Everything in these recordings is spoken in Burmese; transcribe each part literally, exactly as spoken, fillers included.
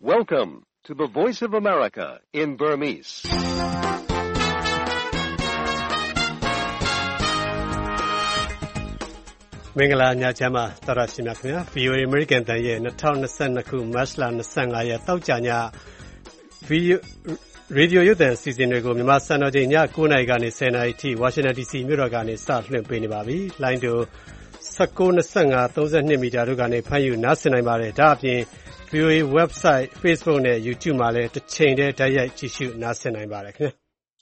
Welcome to the Voice of America in Burmese. ။မင်္ဂလာညချမ်းပါသောတာရှင်များခင်ဗျာ ဗွီအိုအေ American တန်ရဲ့၂၀၂၂ခုမတ်လ၂၅ရက်တောက်ကြညဗီရေဒီယိုရုပ်သံအစီအစဉ်တွေကိုမြန်မာစံတော်ချိန်ည၉နာရီကနေ၁၀နာရီထိဝါရှင်တန် ဒီစီ မြို့တော်ကနေစလွှင့်ပေးနေပါပြီ။လိုင်းတူ၁၉ ၂၅ ၃၂မီတာတို့ကနေဖမ်းယူနားဆင်နိုင်ပါတယ်။ဒါအပြင် ဗွီအိုအေ website, Facebook နဲ့ YouTube မှာလည်းတစ်ချိန်တည်းတိုက်ရိုက်ကြည့်ရှုနားဆင်နိုင်ပါတယ်ခင်ဗျာ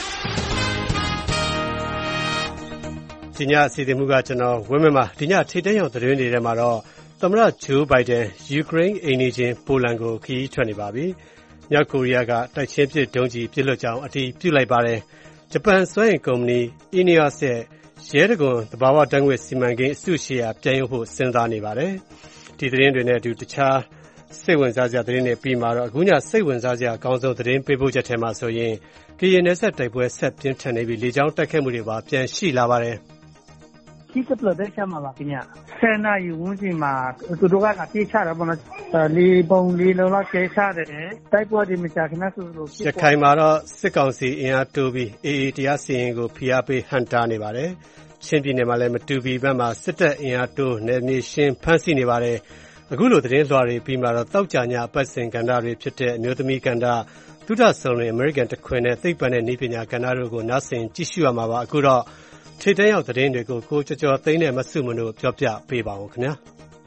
။ဒီညအစီအစဉ်မူကကျွန်တော်ဝင်းမင်းပါဒီညထိတ်တဲရောက်သတင်းတွေထဲမှာတော့သမ္မတဂျိုးဘိုင်ဒန်ယူကရိန်းအိမ်နီးချင်းပိုလန်ကိုခရီးထွက်နေပါပြီ။မြောက်ကိုရီးယားကတိုက်ချင်းပစ်ဒုံးကျည်ပစ်လွှတ်ကြောင်းအတည်ပြုလိုက်ပါတယ်။ဂျပန်စွမ်းအင်ကုမ္ပဏီ Eneos ရဲ့ရဲတံခွန်သဘာဝဓာတ်ငွေ့စီမံကိန်းအစုရှယ်ယာပြန်ရုပ်ဖို့စဉ်းစားနေပါတယ်။ဒီသတင်းတွေနဲ့အတူတခြားစိတ်ဝင်စားစရာသတင်းတွေပြီးမှာတော့အခုညစိတ်ဝင်စားစရာအကောင်းဆုံးသတင်းပေးပို့ချက်ထဲမှာဆိုရင်ကရင်နယ်စပ်တိုက်ပွဲဆက်ပြင်းထန်နေပြီးလေကြောင်းတိုက်ခိုက်မှုတွေပါပြန်ရှိလာပါတယ်။ဒီကပလတဲ့ချမှာပါခင်ဗျာဆယ်နာရီဝန်းကျင်မှာသူတို့ကပြေးချတာပေါ့နော်လေပုံလေးလုံးလောက်ကျဲချတယ်တိုက်ပွဲဒီမကြခင်ဆိုလို့ရခိုင်မှာတော့စစ်ကောင်စီအင်အားတိုးပြီး အေအေ တရားစီရင်ကိုဖိအားပေးဟန်တာနေပါတယ်ချင်းပြည်နယ်မှာလည်းမတူပီဘက်မှာစစ်တပ်အင်အားတိုးနယ်မြေရှင်းဖမ်းဆီးနေပါတယ်အခုလိုသတင်းလွှာတွေပြီးမှတော့တောက်ကြညအပတ်စဉ်ကဏ္ဍတွေဖြစ်တဲ့အမျိုးသမီးကဏ္ဍသုဒဆုံလင်အမေရိကန်တခွင်နဲ့သိပ္ပံနဲ့နည်းပညာကဏ္ဍတို့ကိုနားဆင်ကြည့်ရှုရမှာပါအခုတော့ထိတ်တဲရောက်သတင်းတွေကိုကိုကျော်ကျော်သိန်းနဲ့မဆုမတို့ပြောပြပေးပါဦးခင်ဗျာ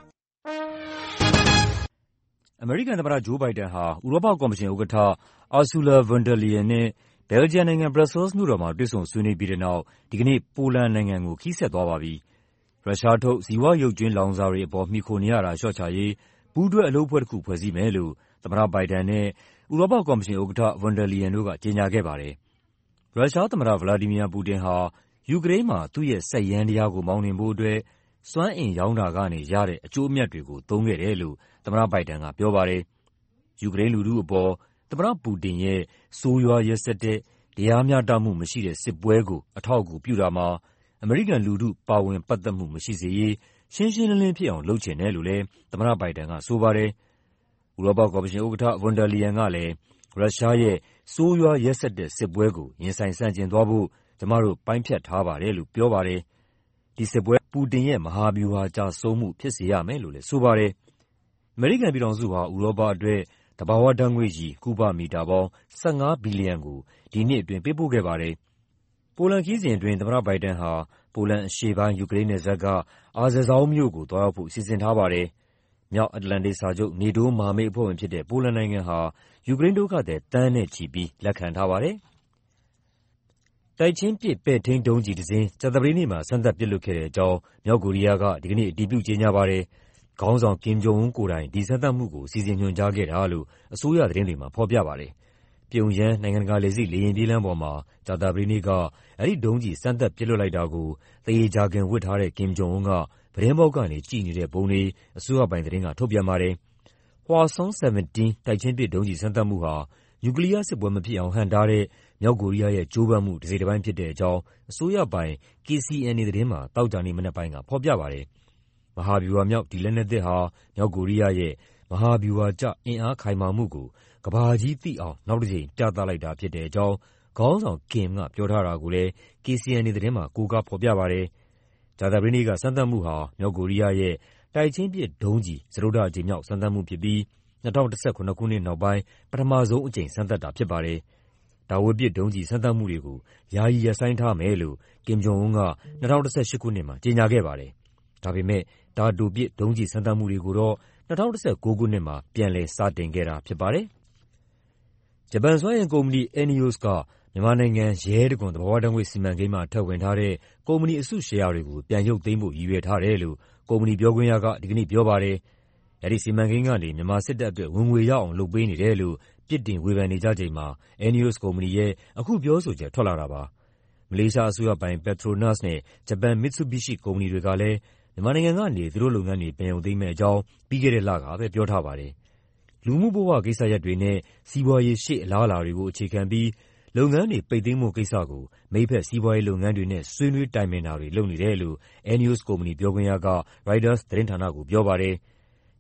အမေရိကန်သမ္မတဂျိုးဘိုင်ဒန်ဟာဥရောပကော်မရှင်ဥက္ကဋ္ဌအာဆူလာဗန်ဒါလီယန်နဲ့ဘယ်လ်ဂျီယံနိုင်ငံဘရပ်ဆဲလ်စ်မြို့တော်မှာတွေ့ဆုံဆွေးနွေးပြီးတဲ့နောက်ဒီကနေ့ပိုလန်နိုင်ငံကိုခရီးဆက်သွားပါပြီရုရှားထုတ်ဇီဝရုပ်ကြွင်းလောင်စာတွေအပေါ်မှီခိုနေရတာလျှော့ချရေးပူးတွဲအလုပ်အဖွဲ့တစ်ခုဖွဲ့စည်းမယ်လို့သမ္မတဘိုင်ဒန်နဲ့ဥရောပကော်မရှင်ဥက္ကဋ္ဌဗန်ဒါလီယန်တို့ကကြေညာခဲ့ပါတယ်ရုရှားသမ္မတဗလာဒီမီယာပူတင်ဟာယူကရိန်းမှာသူ့ရဲ့စက်ယန္တရားကိုမောင်းနှင်ဖို့အတွက်စွမ်းအင်ရောင်းတာကနေရတဲ့အကျိုးအမြတ်တွေကိုသုံးခဲ့တယ်လို့သမ္မတဘိုင်ဒန်ကပြောပါတယ်။ယူကရိန်းလူထုအပေါ်သမ္မတပူတင်ရဲ့ဆိုးရွားရက်စက်တဲ့တရားမျှတမှုမရှိတဲ့စစ်ပွဲကိုအထောက်အကူပြုတာမှာအမေရိကန်လူထုပါဝင်ပတ်သက်မှုမရှိစေရေးရှင်းရှင်းလင်းလင်းဖြစ်အောင်လုပ်ချင်တယ်လို့လည်းသမ္မတဘိုင်ဒန်ကဆိုပါတယ်။ဥရောပကော်မရှင်ဥက္ကဋ္ဌဗန်ဒါလီယန်ကလည်းရုရှားရဲ့ဆိုးရွားရက်စက်တဲ့စစ်ပွဲကိုရင်ဆိုင်ဆန့်ကျင်သွားဖို့ကျမတို့ပိုင်းဖြတ်ထားပါတယ်လို့ပြောပါတယ်။ဒီစစ်ပွဲပူတင်ရဲ့မဟာဗျူဟာကျဆုံးမှုဖြစ်စေရမယ်လို့လည်းဆိုပါတယ်။အမေရိကန်ပြည်ထောင်စုဟာဥရောပအတွက်သဘာဝဓာတ်ငွေ့ရည်ကုဗမီတာပေါင်း၁၅ဘီလီယံကိုဒီနှစ်အတွင်းပေးပို့ခဲ့ပါတယ်။ပိုလန်ခရီးစဉ်အတွင်းသမ္မတဘိုင်ဒန်ဟာပိုလန်အရှေ့ပိုင်းယူကရိန်းနယ်စပ်ကအာဇာဇောင်းမြို့ကိုသွားရောက်ဖို့စီစဉ်ထားပါတယ်။မြောက်အတ္တလန္တိတ်စာချုပ်နေတိုးမဟာမိတ်အဖွဲ့ဝင်ဖြစ်တဲ့ပိုလန်နိုင်ငံဟာယူကရိန်းဒုက္ခသည်သန်းနဲ့ချီပြီးလက်ခံထားပါတယ်။တိုက်ချင်းပစ်ပဲ့ထိန်းဒုံးကျည်တစ်စင်းကြာသပတေးနေ့မှာစမ်းသပ်ပစ်လွှတ်ခဲ့တဲ့အကြောင်းမြောက်ကိုရီးယားကဒီကနေ့အတည်ပြုကြေညာပါတယ်။ခေါင်းဆောင်ကင်ဂျုံအွန်းကိုယ်တိုင်ဒီစမ်းသပ်မှုကိုစီစဉ်ညွှန်ကြားခဲ့တာလို့အစိုးရသတင်းတွေမှာဖော်ပြပါတယ်။ပြုံယမ်းနိုင်ငံတကာလေဆိပ်လေယာဉ်ပြေးလမ်းပေါ်မှာကြာသပတေးနေ့ကအဲဒီဒုံးကျည်စမ်းသပ်ပစ်လွှတ်လိုက်တာကိုသရေဂျာခင်ဝတ်ထားတဲ့ကင်ဂျုံအွန်းကပြတင်းပေါက်ကနေကြည့်နေတဲ့ပုံတွေအစိုးရပိုင်သတင်းကထုတ်ပြန်ပါတယ်။ Hwasong ဆဗန်တီးတိုက်ချင်းပစ်ဒုံးကျည်စမ်းသပ်မှုဟာနျူကလီးယားစစ်ပွဲမဖြစ်အောင်ဟန့်တားတဲ့မြောက်ကိုရီးယားရဲ့ကြိုးပမ်းမှုတစ်စိတ်တစ်ပိုင်းဖြစ်တဲ့အကြောင်းအစိုးရပိုင် ကေ စီ အန် အေ သတင်းမှာသောကြာနေ့မနက်ပိုင်းကဖော်ပြပါတယ်။မဟာဗျူဟာမြောက်ဒီလက်နက်သစ်ဟာမြောက်ကိုရီးယားရဲ့မဟာဗျူဟာကျအင်အားခိုင်မာမှုကိုကမ္ဘာကြီးသိအောင်နောက်တစ်ကြိမ်ပြသလိုက်တာဖြစ်တဲ့အကြောင်းခေါင်းဆောင်ကင်ကပြောထားတာကိုလည်း ကေ စီ အန် အေ သတင်းမှာကိုးကားဖော်ပြပါတယ်။ကြာသပတေးနေ့ကစမ်းသပ်မှုဟာမြောက်ကိုရီးယားရဲ့တိုက်ချင်းပစ်ဒုံးကျည်စတုတ္ထအကြိမ်မြောက်စမ်းသပ်မှုဖြစ်ပြီး၂၀၁၇ခုနှစ်နောက်ပိုင်းပထမဆုံးအကြိမ်စမ်းသပ်တာဖြစ်ပါတယ်။ဒါဝေပစ်ဒုံးကျည်စမ်းသပ်မှုတွေကိုယာယီရပ်ဆိုင်းထားမယ်လို့ကင်ဂျုံအွန်းက၂၀၁၈ခုနှစ်မှာကြေညာခဲ့ပါတယ်။ဒါပေမဲ့တာတိုပစ်ဒုံးကျည်စမ်းသပ်မှုတွေကိုတော့၂၀၁၉ခုနှစ်မှာပြန်လည်စတင်ခဲ့တာဖြစ်ပါတယ်။ဂျပန်စွမ်းအင်ကုမ္ပဏီ Eneos ကမြန်မာနိုင်ငံရဲတံခွန်သဘာဝဓာတ်ငွေ့စီမံကိန်းမှာထည့်ဝင်ထားတဲ့ကုမ္ပဏီအစုရှယ်ယာတွေကိုပြန်ရုပ်သိမ်းဖို့ရည်ရွယ်ထားတယ်လို့ကုမ္ပဏီပြောခွင့်ရကဒီကနေ့ပြောပါတယ်။အဲဒီစီမံကိန်းကနေမြန်မာစစ်တပ်အတွက်ဝင်ငွေရအောင်လုပ်ပေးနေတယ်လို့ပြစ်တင်ဝေဖန်နေကြချိန်မှာ Eneos ကုမ္ပဏီရဲ့အခုပြောဆိုချက်ထွက်လာတာပါ။မလေးရှားအစိုးရပိုင် Petronas နဲ့ဂျပန် Mitsubishi ကုမ္ပဏီတွေကလည်းမြန်မာနိုင်ငံကနေသူတို့လုပ်ငန်းတွေပြန်ရုပ်သိမ်းမယ့်အကြောင်းပြီးခဲ့တဲ့လကပဲပြောထားပါတယ်။လူမှုဘဝကိစ္စရပ်တွေနဲ့စီးပွားရေးရှေ့အလားအလာတွေကိုအခြေခံပြီးလုပ်ငန်းတွေပိတ်သိမ်းဖို့ကိစ္စကိုမိတ်ဖက်စီးပွားရေးလုပ်ငန်းတွေနဲ့ဆွေးနွေးတိုင်ပင်တာတွေလုပ်နေတယ်လို့ Eneos ကုမ္ပဏီပြောခွင့်ရက Reuters သတင်းဌာနကိုပြောပါတယ်။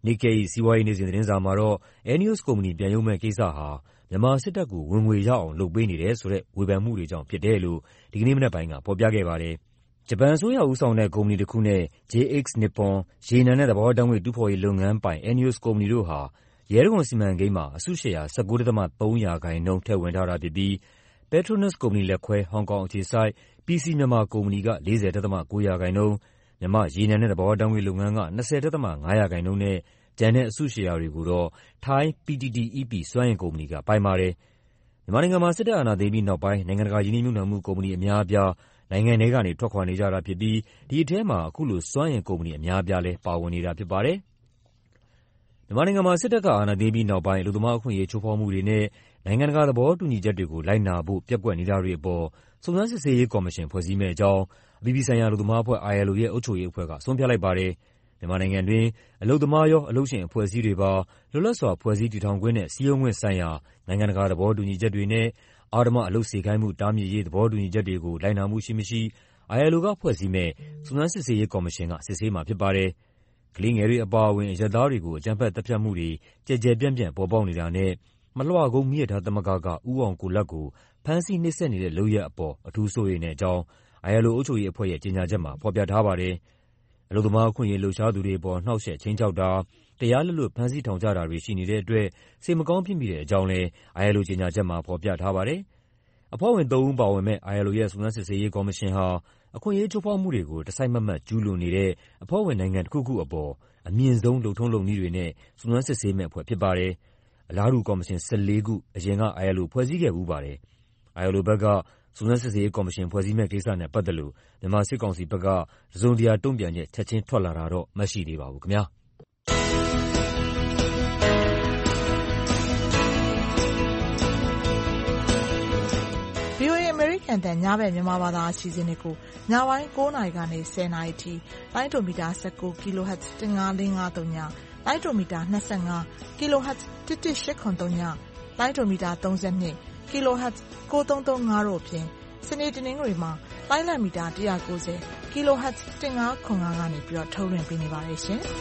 Nikkei စီးပွားရေးနေ့စဉ်သတင်းစာမှာတော့ ENEOS ကုမ္ပဏီပြန်ရုပ်မယ့်ကိစ္စဟာမြန်မာစစ်တပ်ကိုဝင်ငွေရအောင်လုပ်ပေးနေတယ်ဆိုတဲ့ဝေဖန်မှုတွေကြောင့်ဖြစ်တယ်လို့ဒီကနေ့မနက်ပိုင်းကဖော်ပြခဲ့ပါတယ်။ဂျပန်အစိုးရဦးဆောင်တဲ့ကုမ္ပဏီတစ်ခုနဲ့ ဂျေ အိတ်စ် Nippon ရေနံနဲ့သဘာဝဓာတ်ငွေ့တူးဖော်ရေးလုပ်ငန်းပိုင် ENEOS ကုမ္ပဏီတို့ဟာရဲတံခွန်စီမံကိန်းမှာအစုရှယ်ယာ ၁၉.၃ ရာခိုင်နှုန်းထည့်ဝင်ထားတာဖြစ်ပြီး Petronas ကုမ္ပဏီလက်ခွဲဟောင်ကောင်အခြေစိုက် ပီ စီ Myanmar ကုမ္ပဏီက ၄၀.၉ ရာခိုင်နှုန်း၊ မြန်မာ့ရေနံနဲ့သဘာဝဓာတ်ငွေ့လုပ်ငန်းက ၂၀.၅ ရာခိုင်နှုန်းနဲ့ကျန်တဲ့အစုရှယ်ယာတွေကိုတော့ ထိုင်း ပီ တီ တီ အီး ပီ စွမ်းအင်ကုမ္ပဏီကပိုင်ပါတယ်။မြန်မာနိုင်ငံမှာစစ်တပ်အာဏာသိမ်းပြီးနောက်ပိုင်းနိုင်ငံတကာရင်းနှီးမြှုပ်နှံမှုကုမ္ပဏီအများအပြားနိုင်ငံထဲကနေထွက်ခွာနေကြတာဖြစ်ပြီးဒီအထဲမှာအခုလိုစွမ်းအင်ကုမ္ပဏီအများအပြားလည်းပါဝင်နေတာဖြစ်ပါတယ်။မြန်မာနိုင်ငံမှာစစ်တပ်ကအာဏာသိမ်းပြီးနောက်ပိုင်းအလုပ်သမားအခွင့်အရေးချိုးဖောက်မှုတွေနဲ့နိုင်ငံတကာသဘောတူညီချက်တွေကိုလိုက်နာဖို့ပျက်ကွက်နေတာတွေအပေါ်စုံစမ်းစစ်ဆေးရေးကော်မရှင်ဖွဲ့စည်းမယ့်အကြောင်းအပြည်ပြည်ဆိုင်ရာအလုပ်သမားအဖွဲ့ အိုင် အယ်လ် အို ရဲ့အုပ်ချုပ်ရေးအဖွဲ့ကဆုံးဖြတ်လိုက်ပါတယ်။မြန်မာနိုင်ငံတွင်းအလုပ်သမားရောအလုပ်ရှင်အဖွဲ့အစည်းတွေပါလွတ်လပ်စွာဖွဲ့စည်းတည်ထောင်ခွင့်နဲ့စည်းရုံးခွင့်ဆိုင်ရာနိုင်ငံတကာသဘောတူညီချက်တွေနဲ့အဓမ္မအလုပ်စေခိုင်းမှုတားမြစ်ရေးသဘောတူညီချက်တွေကိုလိုက်နာမှုရှိမရှိ အိုင် အယ်လ် အို ကဖွဲ့စည်းမယ့်စုံစမ်းစစ်ဆေးရေးကော်မရှင်ကစစ်ဆေးမှာဖြစ်ပါတယ်။ကလေးငယ်တွေအပါအဝင်အရပ်သားတွေကိုအကြမ်းဖက်သတ်ဖြတ်မှုတွေကျယ်ကျယ်ပြန့်ပြန့်ပေါ်ပေါက်နေတာနဲ့မလွှကုန်းမီးရထားသမဂ္ဂကဦးအောင်ကိုလတ်ကိုဖမ်းဆီးနှိပ်စက်နေတဲ့လုပ်ရပ်အပေါ်အထူးစိုးရိမ်တဲ့အကြောင်း အိုင် အယ်လ် အို အုပ်ချုပ်ရေးအဖွဲ့ရဲ့ကြေညာချက်မှာဖော်ပြထားပါတယ်။အလုပ်သမားအခွင့်အရေးလှုပ်ရှားသူတွေအပေါ်နှောင့်ယှက်ခြိမ်းခြောက်တာတရားလက်လွတ်ဖမ်းဆီးထောင်ချတာတွေရှိနေတဲ့အတွက်စိတ်မကောင်းဖြစ်မိတဲ့အကြောင်းလည်း အိုင် အယ်လ် အို ကြေညာချက်မှာဖော်ပြထားပါတယ်။အဖွဲ့ဝင်သုံးဦးပါဝင်မယ့် အိုင် အယ်လ် အို ရဲ့စုံစမ်းစစ်ဆေးရေးကော်မရှင်ဟာအခွင့်အရေးချိုးဖောက်မှုတွေကိုတစိုက်မတ်မတ်ကျူးလွန်နေတဲ့အဖွဲ့ဝင်နိုင်ငံတစ်ခုခုအပေါ်အမြင့်ဆုံးလုပ်ထုံးလုပ်နည်းတွေနဲ့စုံစမ်းစစ်ဆေးမယ့်အဖွဲ့ဖြစ်ပါတယ်။အလားတူကော်မရှင်၁၄ခုအရင်က အိုင် အယ်လ် အို ဖွဲ့စည်းခဲ့ဖူးပါတယ်။ အိုင် အယ်လ် အို ဘက်ကစုံစမ်းစစ်ဆေးရေးကော်မရှင်ဖွဲ့စည်းမယ့်ကိစ္စနဲ့ပတ်သက်လို့မြန်မာစစ်ကောင်စီဘက်ကတစုံတရာတုံ့ပြန်ချက်ချက်ချင်းထွက်လာတာတော့မရှိသေးပါဘူးခင်ဗျာ။ဗွီအိုအေ အမေရိကန်အသံညဘက်မြန်မာဘာသာအစီအစဉ်တွေကိုညပိုင်း၉နာရီကနေ၁၀နာရီထိလိုင်းဒိုမီတာ၁၉ kHz တစ်ငါးလေးငါးသုံးညလိုင်းဒိုမီတာ၂၅ kHz တစ်တစ်ရှစ်ခွန်သုံးညလိုင်းဒိုမီတာ၃၂ kHz ကိုသုံးသုံးငါးတို့အပြင်စနေတနင်္ဂနွေမှာလိုင်းလံမီတာ၁၉၀ kHz တစ်ငါးခွန်ငါးကနေပြီးတော့ထုတ်လွှင့်ပေးနေပါတယ်ရှင်။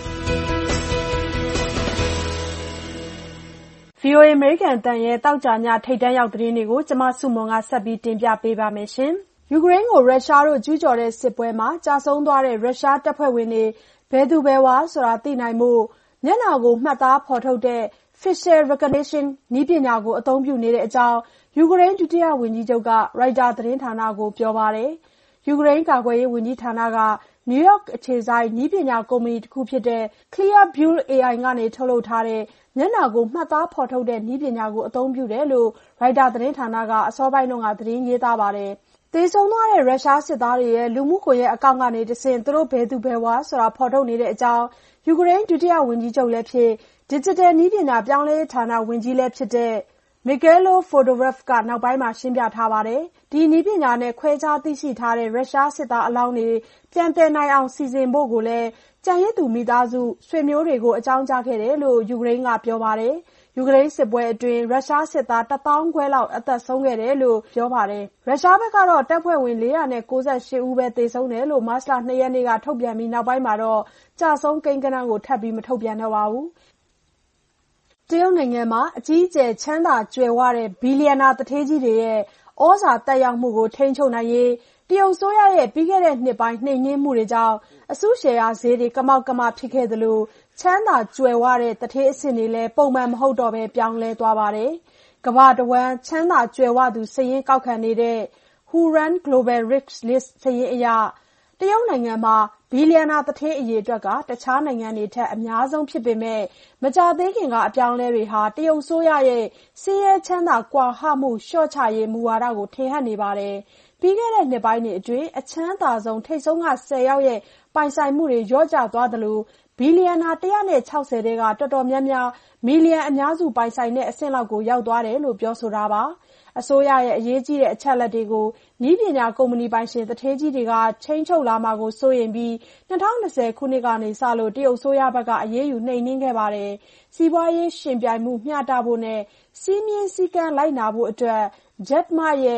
ဗွီအိုအေ အမေရိကန်အသံရဲ့သောကြာညထိပ်တန်းရောက်သတင်းတွေကိုကျမစုမွန်ကဆက်ပြီးတင်ပြပေးပါမယ်ရှင်။ယူကရိန်းကိုရုရှားတို့ကျူးကျော်တဲ့စစ်ပွဲမှာကြာဆုံးသွားတဲ့ရုရှားတပ်ဖွဲ့ဝင်တွေဘယ်သူဘယ်ဝါဆိုတာသိနိုင်မှုမျက်နှာကိုမှတ်သားဖော်ထုတ်တဲ့ facial recognition နည်းပညာကိုအသုံးပြုနေတဲ့အကြောင်းယူကရိန်းဒုတိယဝန်ကြီးချုပ်ကရိုက်တာသတင်းဌာနကိုပြောပါတယ်။ယူကရိန်းကာကွယ်ရေးဝန်ကြီးဌာနကနယူးယောက်အခြေစိုက်နည်းပညာကုမ္ပဏီတစ်ခုဖြစ်တဲ့ Clear Bull အေ အိုင် ကနေထုတ်လုပ်ထားတဲ့မျက်နှာကိုမှတ်သားဖော်ထုတ်တဲ့နည်းပညာကိုအသုံးပြုတယ်လို့ရိုက်တာသတင်းဌာနကအစောပိုင်းတုန်းကသတင်းရေးသားပါတယ်။သေဆုံးသွားတဲ့ရုရှားစစ်သားတွေရဲ့လူမှုကွန်ရက်အကောင့်ကနေတဆင့်သူတို့ဘယ်သူဘယ်ဝါဆိုတာဖော်ထုတ်နေတဲ့အကြောင်းယူကရိန်းဒုတိယဝန်ကြီးချုပ်လည်းဖြစ် Digital နည်းပညာပြောင်းလဲရေးဌာနဝန်ကြီးလည်းဖြစ်တဲ့ Mikhailo Fedorov ကနောက်ပိုင်းမှာရှင်းပြထားပါတယ်။ဒီနည်းပညာနဲ့ခွဲခြားသိရှိထားတဲ့ရုရှားစစ်သားအလောင်းတွေပြန်သယ်နိုင်အောင်စီစဉ်ဖို့ကိုလည်းကျန်ရစ်သူမိသားစုဆွေမျိုးတွေကိုအကြောင်းကြားခဲ့တယ်လို့ယူကရိန်းကပြောပါတယ်။ယူကရိန်းစစ်ပွဲအတွင်းရုရှားစစ်သားတစ်သောင်းခွဲလောက်အသက်ဆုံးခဲ့တယ်လို့ပြောပါတယ်။ရုရှားဘက်ကတော့တပ်ဖွဲ့ဝင်လေးရာနဲ့ကိုးဆယ်ရှစ်ဦးပဲသေဆုံးတယ်လို့မတ်လ၂ရက်နေ့ကထုတ်ပြန်ပြီးနောက်ပိုင်းမှာတော့ကြာဆုံးကိန်းဂဏန်းကိုထပ်ပြီးမထုတ်ပြန်တော့ပါဘူး။တရုတ်နိုင်ငံမှာအကြီးအကျယ်ချမ်းသာကြွယ်ဝတဲ့ဘီလီယံနာသူဌေးကြီးတွေရဲ့ဩဇာတက်ရောက်မှုကိုထိန်းချုပ်နိုင်ရေးတရုတ်အစိုးရရဲ့ပြီးခဲ့တဲ့နှစ်ပိုင်းနှိမ်နင်းမှုတွေကြောင့်အစုရှယ်ယာဈေးတွေကမောက်ကမဖြစ်ခဲ့သလိုချမ်းသာကြွယ်ဝတဲ့သူဌေးအဆင့်တွေလည်းပုံမှန်မဟုတ်တော့ဘဲပြောင်းလဲသွားပါတယ်။ကမ္ဘာတဝန်းချမ်းသာကြွယ်ဝသူစာရင်းကောက်ခံနေတဲ့ Hurun Global Rich List စာရင်းအရတရုတ်နိုင်ငံမှာဘီလီယံနာသူဌေးအရေအတွက်ကတခြားနိုင်ငံတွေထက်အများဆုံးဖြစ်ပေမဲ့မကြာသေးခင်ကအပြောင်းလဲတွေဟာတရုတ်အစိုးရရဲ့ဆင်းရဲချမ်းသာကွာဟမှုလျှော့ချရေးမူဝါဒကိုထင်ဟပ်နေပါတယ်။ပြီးခဲ့တဲ့နှစ်ပိုင်းတွေအတွင်းအချမ်းသာဆုံးထိပ်ဆုံးကဆယ်ယောက်ရဲ့ပိုင်ဆိုင်မှုတွေလျော့ကျသွားသလိုဘီလီယံနာ၁၆၀တဲကတော်တော်များများမီလီယံအများစုပိုင်ဆိုင်တဲ့အဆင့်လောက်ကိုရောက်သွားတယ်လို့ပြောဆိုတာပါ။အစိုးရရဲ့အရေးကြီးတဲ့အချက်အလက်တွေကိုနည်းပညာကုမ္ပဏီပိုင်ရှင်သူဌေးကြီးတွေကထိန်းချုပ်လာမှာကိုစိုးရိမ်ပြီး၂၀၂၀ခုနှစ်ကနေစလို့တရုတ်အစိုးရဘက်ကအရေးယူနှိမ်နင်းခဲ့ပါတယ်။စီးပွားရေးယှဉ်ပြိုင်မှုမျှတဖို့နဲ့စည်းမျဉ်းစည်းကမ်းလိုက်နာဖို့အတွက် Jack Ma ရဲ့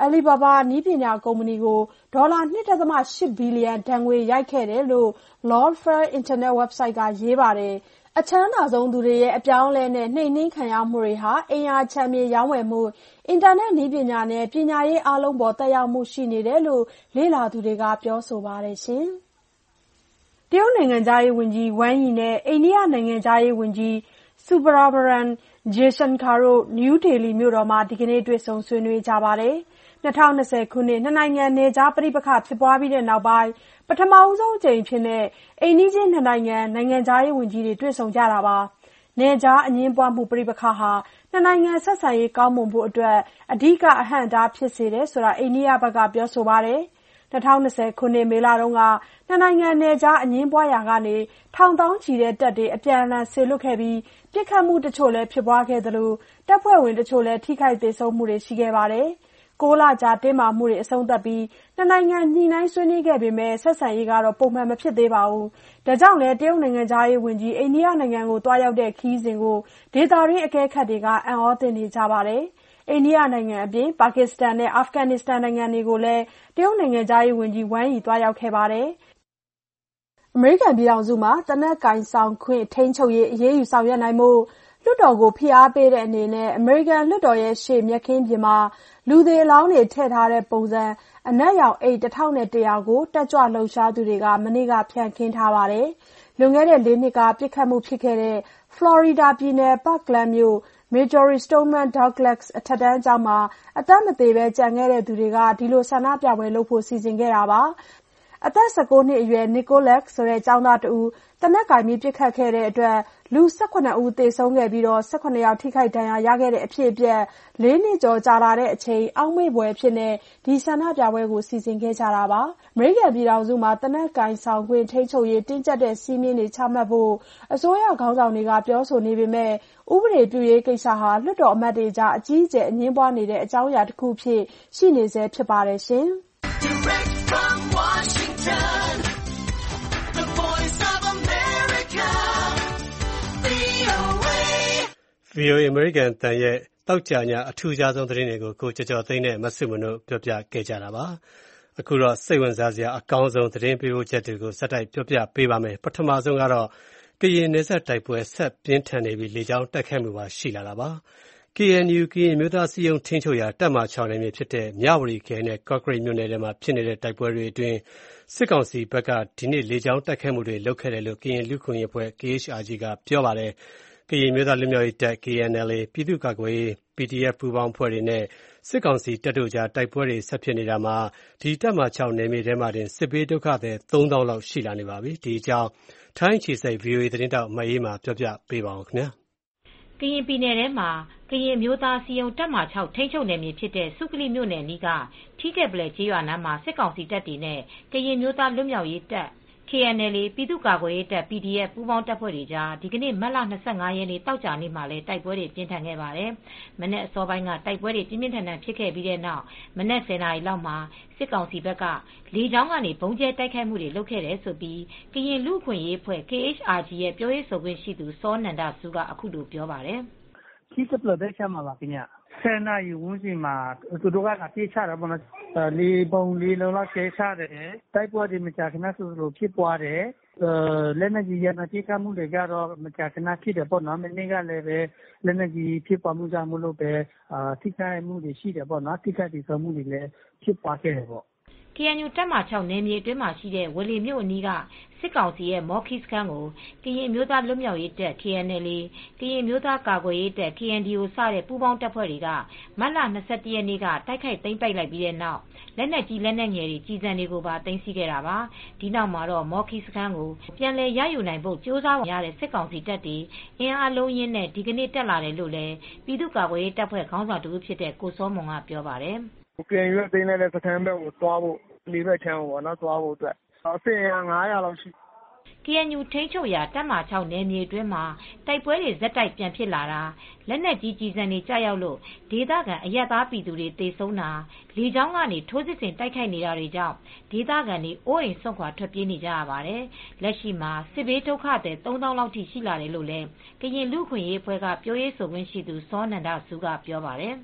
Alibaba နည်းပညာကုမ္ပဏီကိုဒေါ်လာ ၂.၈ ဘီလီယံဒဏ်ငွေရိုက်ခဲ့တယ်လို့ Lawfare အင်တာနက်ဝက်ဘ်ဆိုက်ကရေးပါတယ်။အချမ်းသာဆုံးသူတွေရဲ့အပြောင်းအလဲနဲ့နှိမ်နင်းခံရမှုတွေဟာအိမ်ယာခြံမြေရောင်းဝယ်မှု၊အင်တာနက်နည်းပညာနဲ့ပညာရေးအားလုံးပေါ်သက်ရောက်မှုရှိနေတယ်လို့လေ့လာသူတွေကပြောဆိုပါတယ်။တရုတ်နိုင်ငံခြားရေးဝန်ကြီးဝမ်ယီနဲ့အိန္ဒိယနိုင်ငံခြားရေးဝန်ကြီး Subrahmanyam Jaishankar တို့နယူးဒေလီမြို့တော်မှာဒီကနေ့တွေ့ဆုံဆွေးနွေးကြပါတယ်။၂၀၂၀ခုနှစ်နှစ်နိုင်ငံနယ်ခြားပဋိပက္ခဖြစ်ပွားပြီးတဲ့နောက်ပိုင်းပထမဆုံးအကြိမ်အဖြစ်အိမ်နီးချင်းနှစ်နိုင်ငံနိုင်ငံခြားရေးဝန်ကြီးတွေတွေ့ဆုံကြတာပါ။နယ်ခြားအငြင်းပွားမှုပဋိပက္ခဟာနှစ်နိုင်ငံဆက်ဆံရေးကောင်းမွန်ဖို့အတွက်အဓိကအဟန့်အတားဖြစ်စေတယ်ဆိုတာအိန္ဒိယဘက်ကပြောဆိုပါတယ်။၂၀၂၀ခုနှစ်မေလတုန်းကနှစ်နိုင်ငံနယ်ခြားအငြင်းပွားရာကနေထောင်သောင်းချီတဲ့တပ်တွေအပြန်အလှန်စေလွှတ်ခဲ့ပြီးပစ်ခတ်မှုတချို့လည်းဖြစ်ပွားခဲ့သလိုတပ်ဖွဲ့ဝင်တချို့လည်းထိခိုက်သေဆုံးမှုတွေရှိခဲ့ပါတယ်။ကိုးလကြာတင်းမာမှုတွေအဆုံးသတ်ပြီးနှစ်နိုင်ငံညှိနှိုင်းဆွေးနွေးခဲ့ပေမဲ့ဆက်ဆံရေးကတော့ပုံမှန်မဖြစ်သေးပါဘူး။ဒါကြောင့်လည်းတရုတ်နိုင်ငံခြားရေးဝန်ကြီးအိန္ဒိယနိုင်ငံကိုသွားရောက်တဲ့ခရီးစဉ်ကိုဒေသတွင်းအကဲခတ်တွေကအံ့ဩသင့်နေကြပါတယ်။အိန္ဒိယနိုင်ငံအပြင်ပါကစ္စတန်နဲ့အာဖဂန်နစ္စတန်နိုင်ငံတွေကိုလည်းတရုတ်နိုင်ငံခြားရေးဝန်ကြီးဝမ်ယီသွားရောက်ခဲ့ပါတယ်။အမေရိကန်ပြည်ထောင်စုမှာသေနတ်ကိုင်ဆောင်ခွင့်ထိန်းချုပ်ရေးအရေးယူဆောင်ရွက်နိုင်ဖို့လွှတ်တော်ကိုဖိအားပေးတဲ့အနေနဲ့အမေရိကန်လွှတ်တော်ရဲ့ရှေ့မြက်ခင်းပြင်မှာလူသေအလောင်းတွေထည့်ထားတဲ့ပုံစံအနက်ရောင်အိတ်တစ်ထောင်နဲ့တစ်ရာကိုတက်ကြွလှုပ်ရှားသူတွေကမနေ့ကဖြန့်ခင်းထားပါတယ်။လွန်ခဲ့တဲ့လေးနှစ်ကပစ်ခတ်မှုဖြစ်ခဲ့တဲ့ဖလော်ရီဒါပြည်နယ်ပါကလန်မြို့ Marjory Stoneman Douglas အထက်တန်းကျောင်းမှာအသက်မသေဘဲကျန်ခဲ့တဲ့သူတွေကဒီလိုဆန္ဒပြပွဲလုပ်ဖို့စီစဉ်ခဲ့တာပါ။အသက်၁၉နှစ်အရွယ် Nicholas ဆိုတဲ့ကျောင်းသားတဦးသေနတ်ကိုင်ပြီးပစ်ခတ်ခဲ့တဲ့အတွက်လူ၁၇ဦးသေဆုံးခဲ့ပြီး၁၇ယောက်ထိခိုက်ဒဏ်ရာရခဲ့တဲ့အဖြစ်အပျက်လေးနှစ်ကျော်ကြာလာတဲ့အချိန်အောက်မေ့ဖွယ်အဖြစ်ဒီဆန္ဒပြပွဲကိုစီစဉ်ခဲ့ကြတာပါ။အမေရိကန်ပြည်ထောင်စုမှာသေနတ်ကိုင်ဆောင်ခွင့်ထိန်းချုပ်ရေးတင်းကျပ်တဲ့စည်းမျဉ်းတွေချမှတ်ဖို့အစိုးရခေါင်းဆောင်တွေကပြောဆိုနေပေမဲ့ဥပဒေပြုရေးကိစ္စဟာလွှတ်တော်အမတ်တွေကြားအကြီးအကျယ်အငြင်းပွားနေတဲ့အကြောင်းအရာတစ်ခုအဖြစ်ရှိနေဆဲဖြစ်ပါတယ်ရှင်။ဗွီအိုအေ အမေရိကန်အသံရဲ့သောကြာညအထူးခြားဆုံးသတင်းတွေကိုကိုကျော်ကျော်သိန်းနဲ့မဆုမွန်တို့ပြောပြခဲ့ကြတာပါ။အခုတော့စိတ်ဝင်စားစရာအကောင်းဆုံးသတင်းပေးပို့ချက်တွေကိုဆက်တိုက်ပြောပြပေးပါမယ်။ပထမဆုံးကတော့ကရင်နယ်စပ်တိုက်ပွဲဆက်ပြင်းထန်နေပြီးလေကြောင်းတိုက်ခိုက်မှုပါရှိလာတာပါ။ ကေအန်ယူ ကရင်အမျိုးသားစည်းရုံးထိန်းချုပ်ရာတပ်မဟာ၆နယ်မြေဖြစ်တဲ့မြဝတီခရိုင်နဲ့ကော့ကရိတ်မြို့နယ်ထဲမှာဖြစ်နေတဲ့တိုက်ပွဲတွေအတွင်းစစ်ကောင်စီဘက်ကဒီနေ့လေကြောင်းတိုက်ခိုက်မှုတွေလုပ်ခဲ့တယ်လို့ကရင်လူ့အခွင့်အရေးအဖွဲ့ ကေအေ့ချ်အာဂျီ ကပြောပါတယ်။ကရင်အမျိုးသားလွတ်မြောက်ရေးတပ် ကေအန်အယ်လ်အေ ပြည်သူ့ကာကွယ်ရေး ပီဒီအက်ဖ် ပူးပေါင်းအဖွဲ့တွေနဲ့စစ်ကောင်စီတပ်တို့ကြားတိုက်ပွဲတွေဆက်ဖြစ်နေတာမှာဒီတပ်မဟာ၆နယ်မြေထဲမှာတင်စစ်ဘေးဒုက္ခသည်သုံးသောင်းလောက်ရှိလာနေပါပြီ။ဒီအကြောင်းထိုင်းအခြေစိုက် ဗွီအိုအေသတင်းထောက်မအေးအေးမာပြောပြပေးပါဦးခင်ဗျာ။ကရင်ပြည်နယ်ထဲမှာကရင်အမျိုးသားစည်းရုံးတပ်မဟာ၆ထိန်းချုပ်နယ်မြေဖြစ်တဲ့စုကလီမြို့နယ်အနီးကထီးကဲပလဲကျေးရွာနားမှာစစ်ကောင်စီတပ်တွေနဲ့ကရင်မျိုးသားလွတ်မြောက်ရေးတပ် ကေအန်အယ်လ်အေ ပြည်သူ့ကာကွယ်ရေးတပ် ပီဒီအက်ဖ် ပူးပေါင်းတပ်ဖွဲ့တွေကြားဒီကနေ့မတ်လ၂၅ရက်နေ့သောကြာနေ့မှာလည်းတိုက်ပွဲတွေပြင်းထန်ခဲ့ပါတယ်။မနက်အစောပိုင်းကတိုက်ပွဲတွေပြင်းပြင်းထန်ထန်ဖြစ်ခဲ့ပြီးတဲ့နောက်မနက်၁၀နာရီလောက်မှာစစ်ကောင်စီဘက်ကလေကြောင်းကနေဗုံးကျဲတိုက်ခိုက်မှုတွေလုပ်ခဲ့တယ်လို့ကရင်လူ့အခွင့်အရေးအဖွဲ့ ကေအေ့ချ်အာဂျီ ရဲ့ပြောရေးဆိုခွင့်ရှိသူစောနန္ဒဆူးကအခုလိုပြောပါတယ်။ထီးကဲပလဲဘက်ခြမ်းမှာပါခင်ဗျ။ဆယ်နာရီဝန်းကျင်မှာသူတို့ကပြေးချတာပေါ့နော်။လေပုံလေးလုံးလောက်ကျဲချတယ်။တိုက်ပွဲတွေမကြာခဏဆိုလိုဖြစ်ပွားတယ်။လက်နက်ကြီးရန်တိကမှုတွေကတော့မကြာခဏဖြစ်တယ်ပေါ့နော်။မနေ့ကလည်းပဲလက်နက်ကြီးဖြစ်ပွားမှုကြောင့်မလို့ပဲအာထိခိုက်မှုတွေရှိတယ်ပေါ့နော်။ထိခိုက်ဒေဆုံးမှုတွေလည်းဖြစ်ပွားခဲ့တယ်ပေါ့။ကေအန်ယူတပ်မဟာ၆နယ်မြေအတွင်းမှာရှိတဲ့ဝေလီမြို့အနီးကစစ်ကောင်စီရဲ့မော်ခီစခန်းကိုကရင်အမျိုးသားလွတ်မြောက်ရေးတပ် ကေအန်အယ်လ်အေ ကရင်အမျိုးသားကာကွယ်ရေးတပ် ကေအန်ဒီအို စတဲ့ပူးပေါင်းတပ်ဖွဲ့တွေကမတ်လ၂၁ရက်နေ့ကတိုက်ခိုက်သိမ်းပိုက်လိုက်ပြီးတဲ့နောက်လက်နက်ကြီးလက်နက်ငယ်တွေကျည်ဆံတွေကိုပါသိမ်းဆည်းခဲ့တာပါ။ဒီနောက်မှာတော့မော်ခီစခန်းကိုပြန်လည်ရယူနိုင်ဖို့ကြိုးစားရတဲ့စစ်ကောင်စီတပ်တွေအင်အားလုံးရင်းနဲ့ဒီကနေ့တက်လာတယ်လို့လည်းပြည်သူ့ကာကွယ်ရေးတပ်ဖွဲ့ခေါင်းဆောင်တဦးဖြစ်တဲ့ကိုစောမွန်ကပြောပါတယ်။ကေအန်ယူသိမ်းလိုက်တဲ့စခန်းဘက်ကိုသွားဖို့လေးဘက်ချမ်းပေါ့နော်သွားဖို့အတွက်အစင်ငါးရာလောက်ရှိကေအန်ယူထိန်းချုပ်ရာတပ်မဟာ၆နယ်မြေအတွင်းမှာတိုက်ပွဲတွေဇက်တိုက်ပြန်ဖြစ်လာတာလက်နက်ကြီးကြီးစံတွေကြောက်ရောက်လို့ဒေသခံအရပ်သားပြည်သူတွေတေဆုံးတာလေကြောင်းကနေထိုးစစ်ဆင်တိုက်ခိုက်နေတာတွေကြောင့်ဒေသခံတွေအိုးအိမ်ဆွန့်ခွာထွက်ပြေးနေကြရပါတယ်လက်ရှိမှာစစ်ဘေးဒုက္ခသည်သုံးသောင်းလောက်ထိရှိလာတယ်လို့လည်းကရင်လူ့အခွင့်အရေးအဖွဲ့ကပြောရေးဆိုခွင့်ရှိသူစောနန္ဒဆူးကပြောပါတယ်ဆ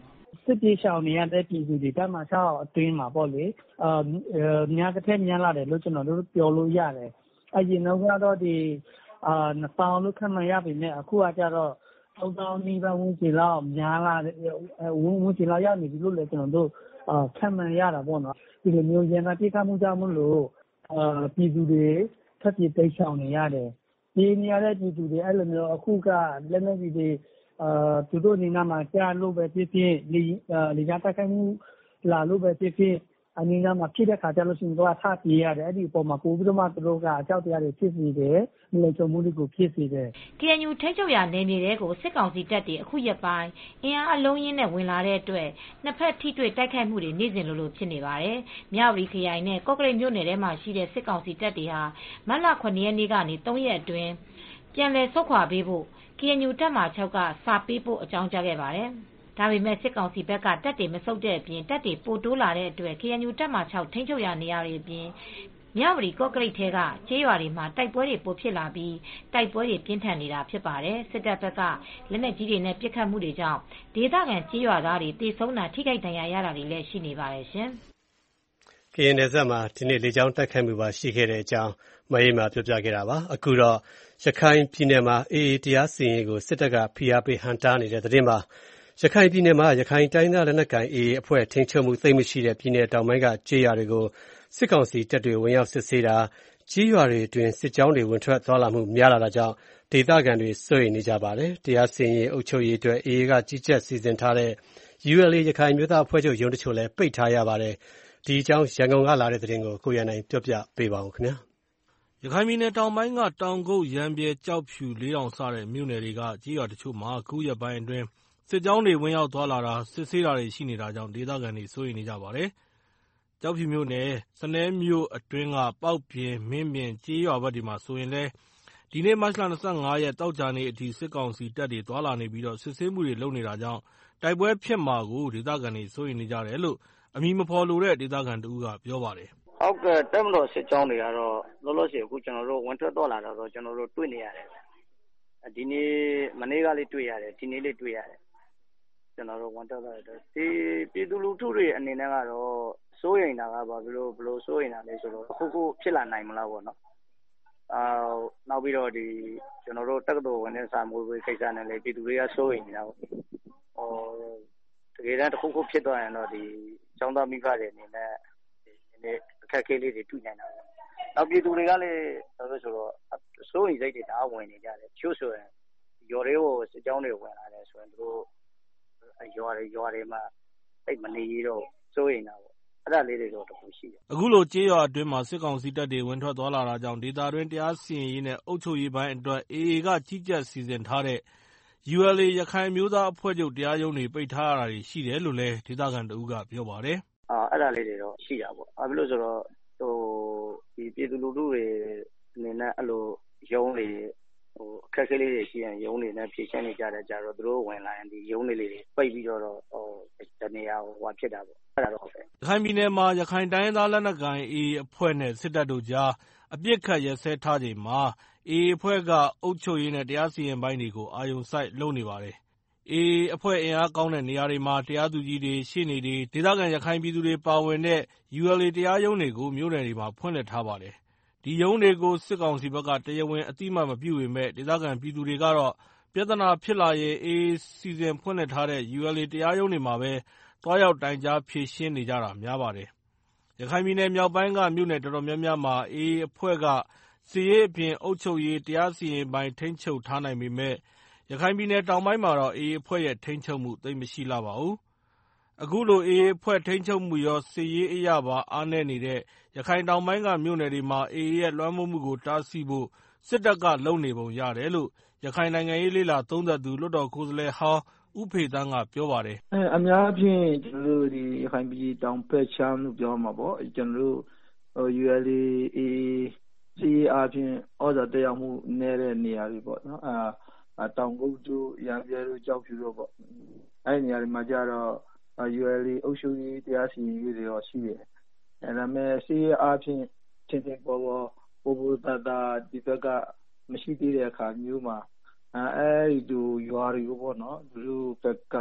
စစ်ပြေးရှောင်နေရတဲ့ပြည်သူတွေတပ်မချောက်အတွင်းမှာပေါ့လေအာများတစ်ထက်များလာတယ်လို့ကျွန်တော်တို့ပြောလို့ရတယ်အရင်ကတော့ဒီအာနှစ်ပေါင်းလို့ခန့်မှန်းရပြီနဲ့အခုကကြတော့သုံးပေါင်းနီးပါးဝန်းကျင်လောက်များလာဝန်းဝန်းကျင်လောက်ရောက်နေပြီလို့လည်းကျွန်တော်တို့အာခန့်မှန်းရတာပေါ့နော်ဒီလိုမျိုးရန်နာပြစ်ခတ်မှုကြောင့်မလို့အာပြည်သူတွေထပ်ပြေးတိတ်ဆောင်နေရတယ်ဒီနေရာတဲ့ပြည်သူတွေအဲ့လိုမျိုးအခုကလက်နေပြည်တွေအာသူတို့နေနာမှာကြားလို့ပဲဖြစ်ဖြစ်လေလေကြောင်းတိုက်ခိုက်မှုလာလို့ပဲဖြစ်ဖြစ်အနည်းငယ်မှာဖြစ်တဲ့ခါကျလို့ရှိရင်တော့ထားပြေးရတယ်အဲ့ဒီအပေါ်မှာပို့ပြီးတော့မှသူတို့ကအကြောက်တရားတွေဖြစ်နေတယ်လေချုံမှုတွေကိုဖြစ်နေတယ်ကေအန်ယူ ထိန်းချုပ်ရာနယ်မြေတွေကိုစစ်ကောင်စီတပ်တွေအခုရက်ပိုင်းအင်အားအလုံးရင်းနဲ့ဝင်လာတဲ့အတွက်နှစ်ဖက်ထိတွေ့တိုက်ခိုက်မှုတွေနေ့စဉ်လိုလိုဖြစ်နေပါတယ်။မြဝတီခရိုင်နဲ့ကော့ကရိတ်မြို့နယ်ထဲမှာရှိတဲ့စစ်ကောင်စီတပ်တွေဟာမတ်လ ခုနှစ်ရက်နေ့ကနေသုံးရက်အတွင်းပြန်လည်ဆုတ်ခွာပေးဖို့ကေအန်ယူတပ်မဟာ ကစာပေးဖို့အကြောင်းကြားခဲ့ပါတယ်။ဒါပေမဲ့စစ်ကောင်စီဘက်ကတပ်တွေမဆုတ်တဲ့အပြင်တပ်တွေပိုတိုးလာတဲ့အတွက် ကေအန်ယူ တပ်မဟာ ထိန်းချုပ်ရာနေရာတွေအပြင်မြဝတီကော့ကရိတ်ထဲကကျေးရွာတွေမှာတိုက်ပွဲတွေပိုဖြစ်လာပြီးတိုက်ပွဲတွေပြင်းထန်နေတာဖြစ်ပါတယ်။စစ်တပ်ဘက်ကလက်နက်ကြီးတွေနဲ့ပစ်ခတ်မှုတွေကြောင့်ဒေသခံကျေးရွာသားတွေတေဆုံးတာထိခိုက်ဒဏ်ရာရတာတွေလည်းရှိနေပါတယ်ရှင်။ကရင်နယ်စပ်မှာဒီနေ့လေကြောင်းတိုက်ခိုက်မှုပါရှိခဲ့တဲ့အကြောင်းမအေးမာပြောပြခဲ့တာပါ။အခုတော့ရခိုင်ပြည်နယ်မှာအေအေတရားစီရင်ရေးကိုစစ်တပ်ကဖိအားပေးဟန်တားနေတဲ့သတင်းပါရခိုင်ပြည်နယ်မှာရခိုင်တိုင်းသားလက်နက်ကိုင်အေအေအဖွဲ့ထိန်းချုပ်မှုသိမ်းမရှိတဲ့ပြည်နယ်တောင်ပိုင်းကကျေးရွာတွေကိုစစ်ကောင်စီတပ်တွေဝင်ရောက်စစ်ဆေးတာကျေးရွာတွေအတွင်းစစ်ကြောင်းတွေဝင်ထွက်သွားလာမှုများလာတာကြောင့်ဒေသခံတွေစိုးရိမ်နေကြပါတယ်။တရားစီရင်ရေးအုပ်ချုပ်ရေးအတွက်အေအေကကြီးကြပ်စီစဉ်ထားတဲ့ ယူ အယ် အေ ရခိုင်မျိုးသားအဖွဲ့ချုပ်ရုံးတချို့လည်းပိတ်ထားရပါတယ်။ဒီအကြောင်းရန်ကုန်ကလာတဲ့သတင်းကိုကိုရန်နိုင်ပြောပြပေးပါဦးခင်ဗျာ။ရခိုင်ပြည်နယ်တောင်ပိုင်းကတောင်ကုတ်ရံပြဲကြောက်ဖြူလေးတောင်စတဲ့မြို့နယ်တွေကကျေးရွာတချို့မှာအခုရက်ပိုင်းအတွင်းစစ်ကြောင်းတွေဝင်ရောက်သွားလာတာစစ်ဆေးတာတွေရှိနေတာကြောင့်ဒေသခံတွေစိုးရိမ်နေကြပါတယ်။ကျောက်ဖြူမြို့နယ်စနဲမြို့အတွင်းကပေါက်ပြင်မင်းပြင်ကျေးရွာဘက်တွေမှာဆိုရင်လည်းဒီနေ့မတ်လ ၂၅ ရက်တောက်ကြနေ့အထိစစ်ကောင်စီတပ်တွေသွားလာနေပြီးတော့စစ်ဆေးမှုတွေလုပ်နေတာကြောင့်တိုက်ပွဲဖြစ်မှာကိုဒေသခံတွေစိုးရိမ်နေကြတယ်လို့အမည်မဖော်လိုတဲ့ဒေသခံတဦးကပြောပါတယ်။ဟုတ်ကဲ့တပ်မတော်စစ်ကြောင်းတွေကတော့လောလောဆယ်အခုကျွန်တော်တို့ဝန်ထွက်သွားလာတော့ကျွန်တော်တို့တွေ့နေရတယ်။ဒီနေ့မနေ့ကလေးတွေ့ရတယ်ဒီနေ့လေးတွေ့ရတယ်ကျွန်တော်တို့ဝန်ထွက်သွားတယ်ဒီပြည်သူလူထုတွေအနေနဲ့ကတော့စိုးရိမ်တာကဘာဖြစ်လို့ဘလို့စိုးရိမ်တာလဲဆိုတော့အခုခုဖြစ်လာနိုင်မလားပေါ့နော်အာနောက်ပြီးတော့ဒီကျွန်တော်တို့တက္ကသိုလ်ဝင်တဲ့စာမိုးဝေးကိစ္စနဲ့လေပြည်သူတွေကစိုးရိမ်နေတာပေါ့ဟောတကယ်တမ်းတစ်ခုခုဖြစ်သွားရင်တော့ဒီကျောင်းသားမိဖတွေအနေနဲ့ဒီအခက်အခဲလေးတွေတွေ့နိုင်တာပေါ့နောက်ပြည်သူတွေကလည်းဆိုဆိုတော့စိုးရိမ်စိတ်တွေဒါဝင်နေကြတယ်ချို့ဆိုရင်ရော်တွေကိုစစ်ကြောင်းတွေဝင်လာတယ်ဆိုရင်တို့ရွာတွေရွာတွေမှာအိတ်မနေရတော့စိုးရိမ်တာပေါ့အဲ့ဒါလေးတွေတော့တခုရှိတယ်အခုလိုကျေးရွာအတွင်းမှာစစ်ကောင်စီတပ်တွေဝင်ထွက်သွားလာတာကြောင့်ဒေသတွင်းတရားစီရင်ရေးနဲ့အုပ်ချုပ်ရေးပိုင်းအတွက်အေအေကကြီးကြပ်စီစဉ်ထားတဲ့ ယူ အယ် အေ ရခိုင်မျိုးသားအဖွဲ့ချုပ်တရားရုံးတွေပိတ်ထားရတာတွေရှိတယ်လို့လည်းဒေသခံတဦးကပြောပါတယ်အာအဲ့ဒါလေးတွေတော့ရှိတာပေါ့အဲ့လိုဆိုတော့ဟိုဒီပြည်သူလူထုတွေအနေနဲ့အဲ့လိုရုံးတွေဟိုအခက်အခဲလေးတွေရှိရင်ရုံးတွေနဲ့ဖြည့်ရှင်းနေကြတယ်ကြတော့သူတို့ဝင်လာရင်ဒီရုံးတွေလေးတွေပိတ်ပြီးတော့ဟိုတနေရာဟိုဟာဖြစ်တာပေါ့အဲ့ဒါတော့ဟုတ်တယ်ရခိုင်ပြည်နယ်မှာရခိုင်တိုင်းသားလက်နက်ကိုင်အေအေအဖွဲ့နဲ့စစ်တပ်တို့ကြားအပြစ်ခတ်ရစဲထားချိန်မှာအေအေအဖွဲ့ကအုပ်ချုပ်ရေးနဲ့တရားစီရင်ပိုင်းတွေကိုအာရုံစိုက်လုပ်နေပါတယ်အေအေအဖွဲ့အင်အားကောင်းတဲ့နေရာတွေမှာတရားသူကြီးတွေရှေ့နေတွေဒေသခံရခိုင်ပြည်သူတွေပါဝင်တဲ့ ယူ အယ် အေ တရားရုံးတွေကိုမြို့နယ်တွေမှာဖွင့်လှစ်ထားပါတယ်ဒီရုံးတွေကိုစစ်ကောင်စီဘက်ကတရားဝင်အတိအမှတ်မပြုပေမဲ့ဒေသခံပြည်သူတွေကတော့ပြဿနာဖြစ်လာရင်အေအေစီစဉ်ဖွင့်လှစ်ထားတဲ့ ယူ အယ် အေ တရားရုံးတွေမှာပဲသွားရောက်တိုင်ကြားဖြေရှင်းနေကြတာများပါတယ်ရခိုင်ပြည်နယ်မြောက်ပိုင်းကမြို့နယ်တော်တော်များများမှာအေအေအဖွဲ့ကစစ်ရေးအပြင်အုပ်ချုပ်ရေးတရားစီရင်ပိုင်းထိန်းချုပ်ထားနိုင်ပေမဲ့ရခိုင်ပြည်နယ်တောင်ပိုင်းမှာတော့အေအေအဖွဲ့ရဲ့ထိန်းချုပ်မှုသိပ်မရှိလှပါဘူးအခုလိုအေအေအဖွဲ့ထိန်းချုပ်မှုရောစစ်ရေးအရပါအားနည်းနေတဲ့ရခိုင်တောင်ပိုင်းကမြို့နယ်တွေမှာအေအေရဲ့လွှမ်းမိုးမှုကိုတားဆီးဖို့စစ်တပ်ကလုပ်နေပုံရတယ်လို့ရခိုင်နိုင်ငံရေးလေ့လာသုံးသပ်သူလွှတ်တော်ကိုယ်စားလှယ်ဟောင်းဦးဖေသန်းကပြောပါတယ်အဲအများအားဖြင့်ကျွန်တော်တို့ဒီရခိုင်ပြည်တောင်ဘက်ချမ်းလို့ပြောမှာပေါ့ကျွန်တော်တို့ဟို ယူ အယ် အေ အေစီအားဖြင့်ဩဇာတက်ရောက်မှုနည်းတဲ့နေရာတွေပေါ့နော်အာတောင်ကုတ်တို့ရံပြဲတို့ကြောက်ဖြူတို့ပေါ့အဲဒီနေရာတွေမှာကြတော့ ယူ အယ် အေ အုပ်ချုပ်ရေးတရားစီရင်ရေးတွေရောရှိတယ်အဲဒါမဲ့စီအားဖြင့်ချင်းချင်းပေါ်ပေါ်ပို့ပို့တတာဒီဘက်ကမရှိသေးတဲ့အခါမျိုးမှာအဲဒီတို့ရွာတွေကိုပေါ့နော်သူတို့ဘက်က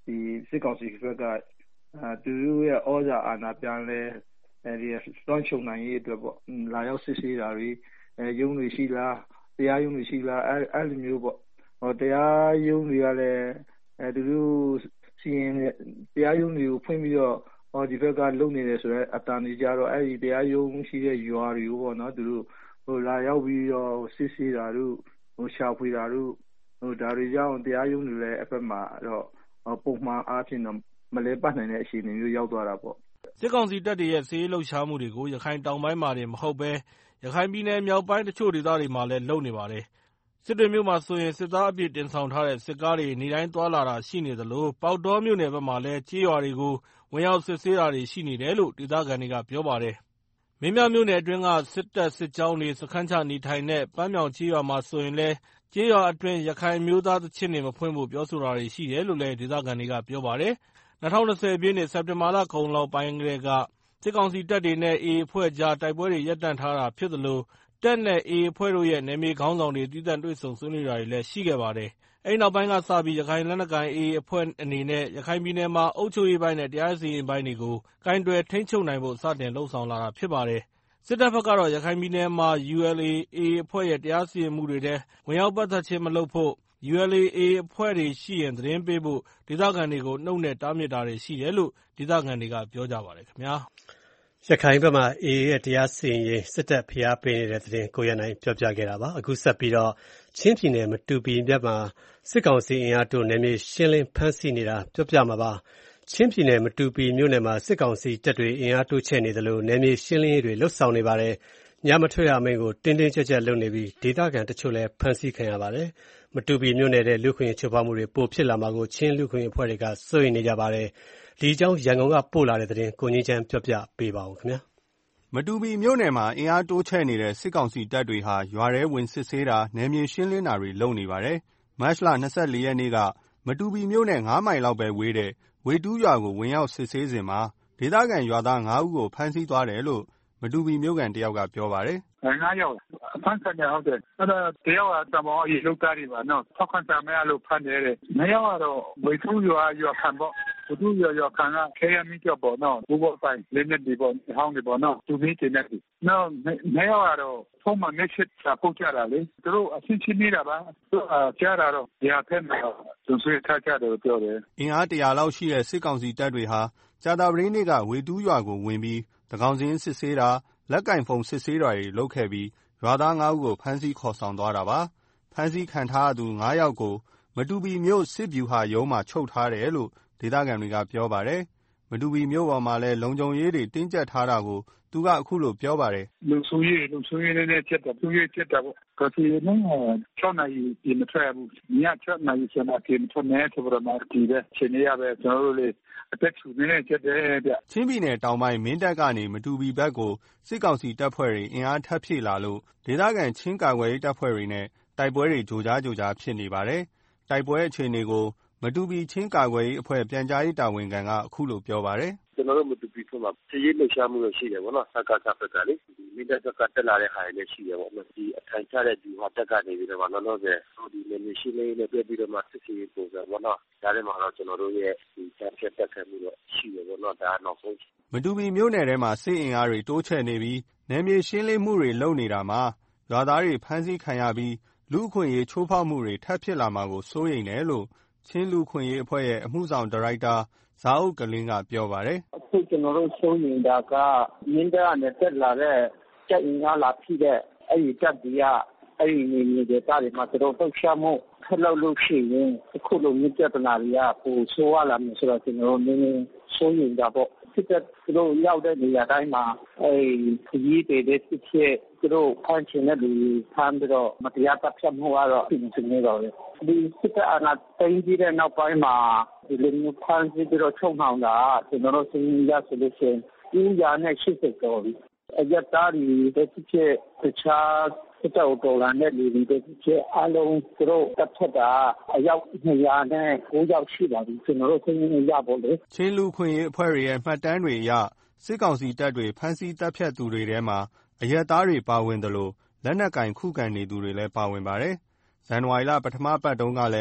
ဒီစစ်ကောင်စီဘက်ကသူတို့ရဲ့ဩဇာအာဏာပြန်လဲအဲဒီလွှမ်းခြုံနိုင်ရေးအတွက်ပေါ့လာရောက်စစ်ဆေးတာတွေအဲရုံးတွေရှိလားတရားရုံးတွေရှိလားအဲအဲ့လိုမျိုးပေါ့ဟောတရားရုံးတွေကလည်းအဲသူတို့စီရင်တရားရုံးတွေကိုဖွင့်ပြီးတော့ဟောဒီဘက်ကလုံနေတယ်ဆိုတော့အတန်ကြီးကြတော့အဲ့ဒီတရားရုံးရှိတဲ့ရွာတွေကိုပေါ့နော်သူတို့ဟိုလာရောက်ပြီးတော့စစ်ဆေးတာတို့ဟိုရှာဖွေတာတို့ဟိုဒါတွေကြောင့်တရားရုံးတွေလည်းအဖက်မှာတော့ပုံမှန်အားဖြင့်တော့မလဲပတ်နိုင်တဲ့အခြေအနေမျိုးရောက်သွားတာပေါ့စစ်ကောင်စီတပ်တွေရဲ့စစ်ရေးလှုပ်ရှားမှုတွေကိုရခိုင်တောင်ပိုင်းမှာတင်မဟုတ်ဘဲရခိုင်ပြည်နယ်မြောက်ပိုင်းတချို့ဒေသတွေမှာလည်းလုပ်နေပါတယ်စစ်တွေမြို့မှာဆိုရင်စစ်သားအပြည့်တင်ဆောင်ထားတဲ့စစ်ကားတွေနေတိုင်းသွားလာတာရှိနေသလိုပေါက်တောမြို့နယ်ဘက်မှာလည်းကြေးရွာတွေကိုဝင်ရောက်စစ်ဆေးတာတွေရှိနေတယ်လို့ဒေသခံတွေကပြောပါတယ်မင်းပြမြို့နယ်အတွင်းကစစ်တပ်စစ်ကြောင်းတွေစခန်းချနေထိုင်တဲ့ပန်းမြောင်ကြေးရွာမှာဆိုရင်လည်းကြေးရွာအတွင်းရခိုင်မျိုးသားသချင်းတွေမဖွင့်ဖို့ပြောဆိုတာတွေရှိတယ်လို့လည်းဒေသခံတွေကပြောပါတယ်၂၀၂၀ပြည့်နှစ်စက်တင်ဘာလကုန်လောက်ပိုင်းကတည်းကစစ်ကောင်စီတပ်တွေနဲ့ အေအေ အဖွဲ့ကြားတိုက်ပွဲတွေရပ်တန့်ထားတာဖြစ်သလိုတပ်နဲ့ အေအေ အဖွဲ့တို့ရဲ့နယ်မြေခေါင်းဆောင်တွေသီးသန့်တွေ့ဆုံဆွေးနွေးတာတွေလည်းရှိခဲ့ပါတယ်။အဲဒီနောက်ပိုင်းကစပြီးရခိုင်လက်နက်ကိုင် အေအေ အဖွဲ့အနေနဲ့ရခိုင်ပြည်နယ်မှာအုပ်ချုပ်ရေးပိုင်းနဲ့တရားစီရင်ပိုင်းတွေကိုကိုင်တွယ်ထိန်းချုပ်နိုင်ဖို့စတင်လှုံ့ဆော်လာတာဖြစ်ပါတယ်။စစ်တပ်ဘက်ကတော့ရခိုင်ပြည်နယ်မှာ ယူအယ်အေ အေအေ အဖွဲ့ရဲ့တရားစီရင်မှုတွေထဲဝင်ရောက်ပတ်သက်ခြင်းမလုပ်ဖို့ယူအယ်အေ အေအေ အဖွဲ့တွေရှိရင်သတင်းပေးဖို့ဒေသခံတွေကိုနှုတ်နဲ့တားမြစ်တာတွေရှိတယ်လို့ဒေသခံတွေကပြောကြပါတယ်ခင်ဗျာရခိုင်ဘက်မှာ အေအေ ရဲ့တရားစီရင်ရေးစစ်တပ်ဖိအားပေးနေတဲ့သတင်းကိုရနိုင်ပြောပြခဲ့တာပါအခုဆက်ပြီးတော့ချင်းပြည်နယ်မတူပီမြစ်မှာစစ်ကောင်စီအင်အားတိုးနယ်မြေရှင်းလင်းဖမ်းဆီးနေတာပြောပြမှာပါချင်းပြည်နယ်မတူပီမြို့နယ်မှာစစ်ကောင်စီတပ်တွေအင်အားတိုးချဲ့နေသလိုနယ်မြေရှင်းလင်းရေးတွေလှုပ်ဆောင်နေပါတယ်ညမထွက်ရမင်းကိုတင်းတင်းကြပ်ကြပ်လုပ်နေပြီးဒေသခံတချို့လည်းဖမ်းဆီးခံရပါတယ်မတူပီမြို့နယ်တဲ့လူခွင့်ချိုးဖောက်မှုတွေပိုဖြစ်လာမှာကိုချင်းလူခွင့်အဖွဲ့တွေကစိုးရိမ်နေကြပါတယ်ဒီအကြောင်းရန်ကုန်ကပို့လာတဲ့သတင်းကိုငင်းချမ်းပြောပြပေးပါဦးခင်ဗျာမတူပီမြို့နယ်မှာအင်အားတိုးချဲ့နေတဲ့စစ်ကောင်စီတပ်တွေဟာရွာထဲဝင်စစ်ဆေးတာနယ်မြေရှင်းလင်းတာတွေလုပ်နေပါတယ်မတ်လ၂၄ရက်နေ့ကမတူပီမြို့နယ်၅မိုင်လောက်ပဲဝေးတဲ့ဝေတူးရွာကိုဝင်ရောက်စစ်ဆေးစဉ်မှာဒေသခံရွာသား၅ဦးကိုဖမ်းဆီးသွားတယ်လို့မတူပီမြို့ကန်တယောက်ကပြောပါတယ်ငါးယောက်အဖမ်းခံရဟုတ်တယ်အဲ့ဒါတယောက်ကတမောရေလောက်သားတွေပါနော်ထောက်ခံကြမရလို့ဖမ်းတယ်တဲ့နှစ်ယောက်ကတော့ဝေထူးရွာရွာခံပေါ့ဝေထူးရွာရွာခံကခဲရမီကြောက်ပေါ့နော်ဘူဘောပိုင်းလက်နဲ့ဒီပေါ့ဟောင်းတွေပေါ့နော်သူမင်းတင်နေတယ်နော်နှစ်ယောက်ကတော့ဖုန်းမှာ message စာပို့ကြတာလေသူတို့အချင်းချင်းနေတာပါသူကြားတာတော့ဒီအဖက်မှာသူဆွေးထားကြတယ်လို့ပြောတယ်အင်အားတရာလောက်ရှိတဲ့စစ်ကောင်စီတပ်တွေဟာကြာတာပရင်းနေ့ကဝေတူးရွာကိုဝင်ပြီးတကောင်စင်းစစ်ဆေးတာလက်ကင်ဖုံစစ်ဆေးတာတွေလုပ်ခဲ့ပြီးရွာသား၅ဦးကိုဖမ်းဆီးခေါ်ဆောင်သွားတာပါဖမ်းဆီးခံထားသူ၅ယောက်ကိုမတူပီမြို့စစ်ဗျူဟာရုံးမှာချုပ်ထားတယ်လို့ဒေသခံတွေကပြောပါတယ်မတူပီမြို့ပေါ်မှာလည်းလုံခြုံရေးတွေတင်းကျပ်ထားတာကိုသူကအခုလိုပြောပါတယ်လုံခြုံရေးလုံခြုံရေးနဲ့ချက်တာသူရေးချက်တာပေါ့ကစီနော်၆နာရီပြင်မထွက်ဘူးည၆နာရီကျမှပြင်ထွက်နေဆိုတော့မှဒီပဲချိန်ရပဲကျွန်တော်တို့လေအသက်ရှူနေချက်တယ်ဗျချင်းပြည်နယ်တောင်ပိုင်းမင်းတပ်ကနေမတူပီဘက်ကိုစစ်ကောင်စီတပ်ဖွဲ့တွေအင်အားထပ်ဖြည့်လာလို့ဒေသခံချင်းကာကွယ်ရေးတပ်ဖွဲ့တွေနဲ့တိုက်ပွဲတွေကြိုကြားကြိုကြားဖြစ်နေပါတယ်တိုက်ပွဲအခြေအနေကိုမတူပီချင်းကာကွယ်ရေးအဖွဲ့ပြန်ကြားရေးတာဝန်ခံကအခုလိုပြောပါတယ်ကျွန်တော်တို့မတူပီဘက်မှာစစ်ရေးလှုပ်ရှားမှုရှိတယ်ဗောနော်စကားစဘက်ကလေဒီမင်းတပ်ဘက်ကတက်လာတဲ့ဟာတွေလည်းရှိတယ်ဗောနော်ဒီအထိုင်ချတဲ့ဒီဟာတက်ကနေပြီးတော့လောလောဆယ်ဒီနေနေရှိနေနဲ့ပြပြီးတော့မှစစ်ရေးပုံစံဗောနော်ဒါလည်းမှာတော့ကျွန်တော်တို့ရဲ့ဒီတက်ချက်တက်ခံမှုတော့ရှိတယ်ဗောနော်ဒါနောက်ဆုံးမတူပီမြို့နယ်ထဲမှာစစ်အင်အားတွေတိုးချဲ့နေပြီးနယ်မြေရှင်းလင်းမှုတွေလုပ်နေတာမှာရွာသားတွေဖမ်းဆီးခံရပြီးလူအခွင့်အရေးချိုးဖောက်မှုတွေထပ်ဖြစ်လာမှာကိုစိုးရိမ်တယ်လို့ချင်းလူခွင့်ရေးအဖွဲ့ရဲ့အမှုဆောင်ဒါရိုက်တာဇာအုပ်ကလင်းကပြောပါတယ်အခုကျွန်တော်တို့စိုးရိမ်တာကမင်းတပ်နဲ့တက်လာတဲ့တက်အင်အားလာဖြစ်တဲ့အဲ့ဒီတက်ဒီကအဲ့ဒီနေနေဒေသတွေမှာတို့ထုတ်ရှားမှုထပ်လောက်လို့ရှိရင်အခုလိုမြင့်ပြဿနာတွေကပိုဆိုးရလာမယ်ဆိုတော့ကျွန်တော်တို့နည်းနည်းစိုးရိမ်တာပေါ့စစ်တပ်တို့ရောက်တဲ့နေရာတိုင်းမှာအဲ့ဒီကြီးတဲ့စစ်ချက်တို့ဖမ်းချင်တဲ့လူဖမ်းပြီးတော့မတရားတပ်ဖြတ်မှုကတော့ပြင်ဆင်နေတော့လေဒီစစ်တပ်အနာတိုင်းကြီးတဲ့နောက်ပိုင်းမှာဒီလိုမျိုးဖမ်းဆီးပြီးတော့ချုံနှောင်တာကျွန်တော်တို့စဉ်းစားဆိုလို့ရှိရင်ဦးရာနဲ့ရှစ်စိတ်တော်ပြီအကြတာဒီတစ်ချက်တခြားစစ်တပ်တော်လာတဲ့လူတွေတစ်ချက်အလုံးသူတို့တပ်ဖြတ်တာအယောက်နှစ်ရာနဲ့ကိုးယောက်ရှိပါပြီကျွန်တော်တို့စဉ်းစားရပါလို့ချင်းလူခွင့်ရေးအဖွဲ့တွေရဲ့မှတ်တမ်းတွေအရစစ်ကောင်စီတပ်တွေဖမ်းဆီးတပ်ဖြတ်သူတွေထဲမှာအရက်သားတွေပါဝင်တယ်လို့လက်နက်ကင်ခုခံနေသူတွေလည်းပါဝင်ပါတယ်ဇန်နဝါရီလပထမပတ်တုန်းကလည်းမ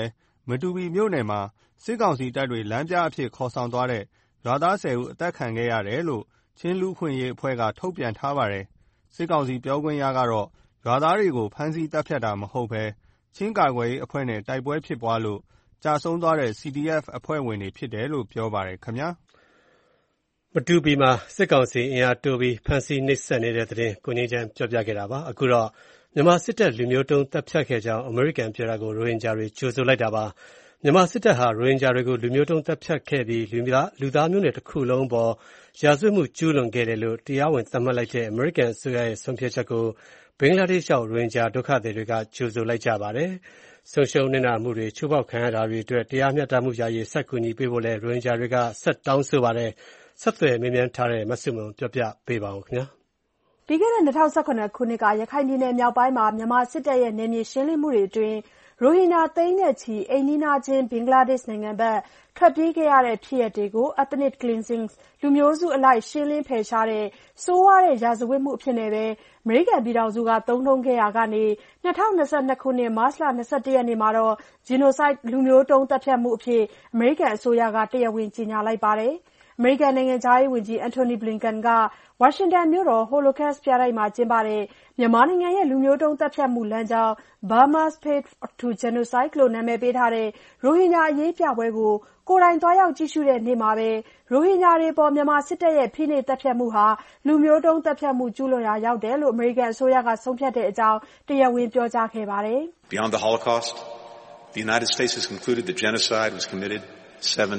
မတူပီမြို့နယ်မှာစစ်ကောင်စီတပ်တွေလမ်းပြအဖြစ်ခေါ်ဆောင်သွားတဲ့ရွာသားဆယ်ဦးအသက်ခံခဲ့ရတယ်လို့ချင်းလူခွင့်ရေးအဖွဲ့ကထုတ်ပြန်ထားပါတယ်။စစ်ကောင်စီပြောခွင့်ရကတော့ရွာသားတွေကိုဖမ်းဆီးတပ်ဖြတ်တာမဟုတ်ဘဲချင်းကာကွယ်ရေးအဖွဲ့နဲ့တိုက်ပွဲဖြစ်ပွားလို့ကြာဆုံးသွားတဲ့ စီ ဒီ အက်ဖ် အဖွဲ့ဝင်တွေဖြစ်တယ်လို့ပြောပါတယ်ခင်ဗျာ။မတူပီမှာစစ်ကောင်စီအင်အားတိုးပြီးဖမ်းဆီးနှိပ်စက်နေတဲ့တဲ့တင်ကိုငင်းချမ်းပြောပြခဲ့တာပါ။အခုတော့မြန်မာစစ်တပ်လူမျိုးတုံးတပ်ဖြတ်ခဲ့ကြောင်းအမေရိကန်ပြောတာကိုရိုဟင်ဂျာတွေကြိုဆိုလိုက်တာပါ။မြန်မာစစ်တပ်ဟာရိုဟင်ဂျာတွေကိုလူမျိုးတုံးတပ်ဖြတ်ခဲ့ပြီးလူသားလူသားမျိုးနွယ်တစ်ခုလုံးပေါ်ရာဇဝတ်မှုကျူးလွန်ခဲ့တယ်လို့တရားဝင်သတ်မှတ်လိုက်တဲ့အမေရိကန်အစိုးရရဲ့ဆုံးဖြတ်ချက်ကိုဘင်္ဂလားဒေ့ရှ်ရောက်ရိုဟင်ဂျာဒုက္ခသည်တွေကကြိုဆိုလိုက်ကြပါတယ်။ဆုံးရှုံးနေတာမှုတွေချိုးဖောက်ခံရတာတွေအတွက်တရားမျှတမှုရရေးဆက်ကူညီပေးဖို့လည်းရိုဟင်ဂျာတွေကဆက်တောင်းဆိုပါတယ်။ဆက်သွယ်မေးမြန်းထားတဲ့မဆုမွန်ပြောပြပေးပါဦးခင်ဗျာ။ပြီးခဲ့တဲ့၂၀၁၇ခုနှစ်ကရခိုင်ပြည်နယ်မြောက်ပိုင်းမှာမြန်မာစစ်တပ်ရဲ့နယ်မြေရှင်းလင်းမှုတွေအတွင်းရိုဟင်ဂျာသိန်းနဲ့ချီအိမ်နီးနားချင်းဘင်္ဂလားဒေ့ရှ်နိုင်ငံဘက်ထွက်ပြေးခဲ့ရတဲ့ဖြစ်ရပ်တွေကို ethnic cleansing လူမျိုးစုအလိုက်ရှင်းလင်းဖယ်ရှားတဲ့ဆိုးဝါးတဲ့ရာဇဝတ်မှုအဖြစ်နဲ့ပဲအမေရိကန်ပြည်ထောင်စုကသုံးနှုန်းခဲ့ရာကနေ၂၀၂၂ခုနှစ်မတ်လ၂၁ရက်နေ့မှာတော့ genocide လူမျိုးတုံးသတ်ဖြတ်မှုအဖြစ်အမေရိကန်အစိုးရကတရားဝင်ကြေညာလိုက်ပါတယ်။အမေရိကန်နိုင်ငံခြားရေးဝန်ကြီး Antony Blinken ကဝါရှင်တန်မြို့တော် Holocaust ပြတိုက်မှာကျင်းပတဲ့မြန်မာနိုင်ငံရဲ့လူမျိုးတုံးသတ်ဖြတ်မှုလမ်းကြောင်း Burma's Path to Genocide လို့နာမည်ပေးထားတဲ့ရိုဟင်ဂျာအရေးပြပွဲကိုကိုယ်တိုင်သွားရောက်ကြည့်ရှုတဲ့နေ့မှာပဲရိုဟင်ဂျာတွေပေါ်မြန်မာစစ်တပ်ရဲ့ဖိနှိပ်သတ်ဖြတ်မှုဟာလူမျိုးတုံးသတ်ဖြတ်မှုကျူးလွန်ရာရောက်တယ်လို့အမေရိကန်အစိုးရကဆုံးဖြတ်တဲ့အကြောင်းတရားဝင်ပြောကြားခဲ့ပါတယ်။ Beyond the Holocaust, the United States has concluded that genocide was committed seven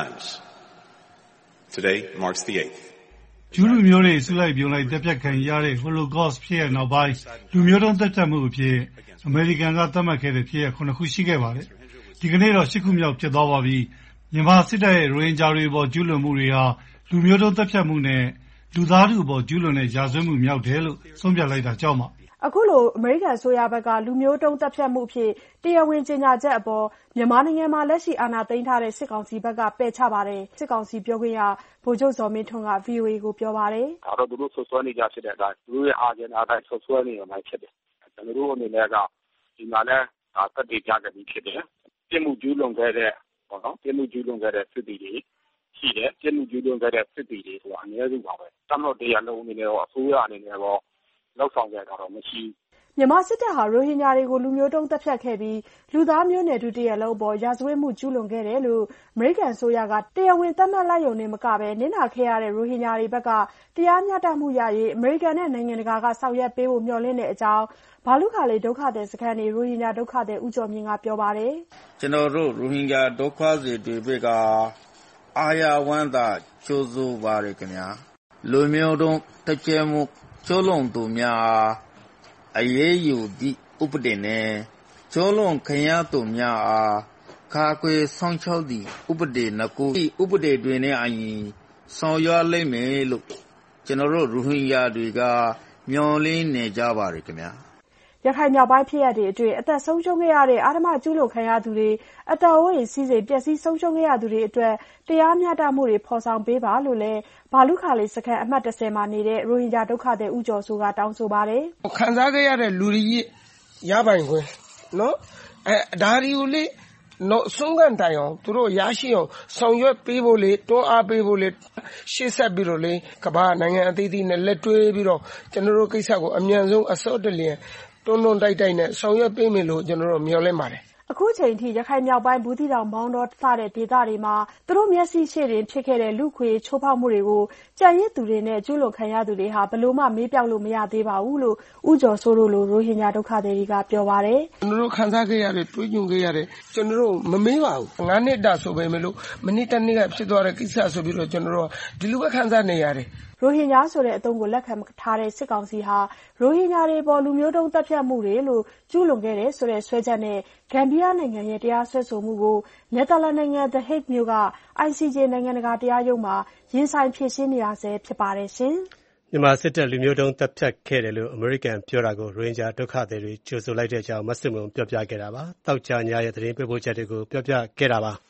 times.Today marks the eighth. ကျူးလူမျိုးတွေစုလိုက်ပြုံလိုက်တပ်ဖြတ်ခံရတဲ့ Holocaust ဖြစ်ရနောက်ပိုင်းလူမျိုးတုံးတပ်ဖြတ်မှုအဖြစ်အမေရိကန်ကသတ်မှတ်ခဲ့တဲ့ဖြစ်ရခုနှစ်ခုရှိခဲ့ပါတယ်။ဒီကနေ့တော့ရှစ်ခုမြောက်ဖြစ်သွားပါပြီ။မြန်မာစစ်တပ်ရဲ့ရိုဟင်ဂျာတွေပေါ်ကျူးလွန်မှုတွေဟာလူမျိုးတုံးတပ်ဖြတ်မှုနဲ့လူသားထုပေါ်ကျူးလွန်တဲ့ရာဇဝတ်မှုမြောက်တယ်လို့ဆုံးဖြတ်လိုက်တာကြောင့်ပါအခုလိုအမေရိကန်အစိုးရဘက်ကလူမျိုးတုံးတပ်ဖြတ်မှုဖြစ်တရားဝင်ကြေညာချက်အပေါ်မြန်မာနိုင်ငံမှာလက်ရှိအာဏာသိမ်းထားတဲ့စစ်ကောင်စီဘက်ကပယ်ချပါတယ်စစ်ကောင်စီပြောခွင့်ရဗိုလ်ချုပ်ဇော်မင်းထွန်းက ဗွီအိုအေ ကိုပြောပါတယ်ဒါတော့သူတို့ဆွဆွဲနေကြဖြစ်တဲ့အတိုင်းသူတို့ရဲ့အာဂျင်နာအတိုင်းဆွဆွဲနေရမှဖြစ်တယ်ကျွန်တော်တို့အနေနဲ့ကဒီမှာလည်းသက်တည်ကြခဲ့ပြီးဖြစ်တယ်ပြည်မှုကျူးလွန်ခဲ့တဲ့ပေါ့နော်ပြည်မှုကျူးလွန်ခဲ့တဲ့စစ်တီတွေရှိတယ်ပြည်မှုကျူးလွန်ခဲ့တဲ့စစ်တီတွေဆိုတာအများစုပါပဲတမလို့တရားလုံးအနေနဲ့ရောအစိုးရအနေနဲ့ရောလောက်ဆောင်ကြတာတော့မရှိမြန်မာစစ်တပ်ဟာရိုဟင်ဂျာတွေကိုလူမျိုးတုံးတပ်ဖြတ်ခဲ့ပြီးလူသားမျိုးနွယ်ထုတရက်လုံးပေါ်ရာဇဝတ်မှုကျူးလွန်ခဲ့တယ်လို့အမေရိကန်အစိုးရကတရားဝင်သတ်မှတ်လိုက်ရုံနဲ့မကဘဲနစ်နာခဲ့ရတဲ့ရိုဟင်ဂျာတွေဘက်ကတရားမျှတမှုရရေးအမေရိကန်နဲ့နိုင်ငံတကာကဆောင်ရွက်ပေးဖို့မျှော်လင့်တဲ့အကြောင်းဘာလူခါလေးဒုက္ခသည်စခန်းတွေရိုဟင်ဂျာဒုက္ခသည်ဦးကျော်မြင့်ကပြောပါတယ်ကျွန်တော်တို့ရိုဟင်ဂျာဒုက္ခသည်တွေဘက်ကအာရဝမ်းသာကြိုးစိုးပါတယ်ခင်ဗျာလူမျိုးတုံးတစ်ကျဲမှုကျိုးလွန်သူများအရေးယူသည့်ဥပဒေနဲ့ကျိုးလွန်ခံရသူများအားကာကွယ်ဆောင်ရှောက်သည့်ဥပဒေနှစ်ခုဥပဒေတွေနဲ့အညီဆောင်ရွက်လိမ့်မယ်လို့ကျွန်တော်တို့ရိုဟင်ဂျာတွေကမျှော်လင့်နေကြပါတယ်ခင်ဗျာရခိုင်မြောက်ပိုင်းဖြစ်ရပ်တွေအတွင်းအသက်ဆုံးရှုံးခဲ့ရတဲ့အာဓမကျူးလွန်ခံရသူတွေအသက်အိုးအိမ်စီးစိမ်ပျက်စီးဆုံးရှုံးခဲ့ရသူတွေအတွက်တရားမျှတမှုတွေဖော်ဆောင်ပေးပါလို့လည်းဘာလူခါလေးစခန်းအမှတ်၁၀မှာနေတဲ့ရိုဟင်ဂျာဒုက္ခသည်ဦးကျော်စိုးကတောင်းဆိုပါတယ်ခံစားခဲ့ရတဲ့လူကြီးရပိုင်ခွင့်နော်အဲဒါတွေကိုလေနော်ဆုံးကန်တိုင်အောင်သူတို့ရရှိအောင်ဆောင်ရွက်ပေးဖို့လေတွန်းအားပေးဖို့လေရှေ့ဆက်ပြီးတော့လေကမ္ဘာနိုင်ငံအသီးသီးနဲ့လက်တွဲပြီးတော့ကျွန်တော်တို့ကိစ္စကိုအမြန်ဆုံးအစောတလျင်တွန်းတွန်းတိုက်တိုက်နဲ့ဆောင်ရွက်ပေးမယ်လို့ကျွန်တော်တို့မျှော်လင့်ပါတယ်အခုချိန်ထိရခိုင်မြောက်ပိုင်းဘူးတီတောင်မောင်းတော့စတဲ့ဒေသတွေမှာသူတို့မျက်စိရှေ့တင်ဖြစ်ခဲ့တဲ့လူခွေချိုးဖောက်မှုတွေကိုကြံရစ်သူတွေနဲ့ကျူးလွန်ခံရသူတွေဟာဘလို့မှမေးပြောက်လို့မရသေးပါဘူးလို့ဦးကျော်စိုးတို့လိုရိုဟင်ဂျာဒုက္ခသည်တွေကပြောပါတယ်ကျွန်တော်တို့ခံစားခဲ့ရတဲ့တွေးကြုံခဲ့ရတဲ့ကျွန်တော်တို့မမေးပါဘူးငါးနှစ်တာဆိုပေမဲ့လို့မနစ်တနေ့ကဖြစ်သွားတဲ့ကိစ္စဆိုပြီးတော့ကျွန်တော်တို့ဒီလိုပဲခံစားနေရတယ်ရိုဟင်ဂျာဆိုတဲ့အသုံးကိုလက်ခံထားတဲ့စစ်ကောင်စီဟာရိုဟင်ဂျာတွေပေါ်လူမျိုးတုံးတပ်ဖြတ်မှုတွေလို့ကျူးလွန်ခဲ့တဲ့ဆိုတဲ့ဆွဲချက်နဲ့ဂမ်ဘီယာနိုင်ငံရဲ့တရားစွဲဆိုမှုကိုနယ်သာလန်နိုင်ငံ The Hague မြို့က I C J နိုင်ငံတကာတရားရုံးမှာရင်ဆိုင်ဖြေရှင်းနေရဆဲဖြစ်ပါတယ်ရှင်။မြန်မာစစ်တပ်လူမျိုးတုံးတပ်ဖြတ်ခဲ့တယ်လို့အမေရိကန်ပြောတာကိုရိုဟင်ဂျာဒုက္ခသည်တွေကြိုဆိုလိုက်တဲ့အကြောင်းမဆုမွန်ပြောပြခဲ့တာပါ။တောက်ကြညရဲ့သတင်းပေးပို့ချက်တွေကိုပြောပြခဲ့တာပါ။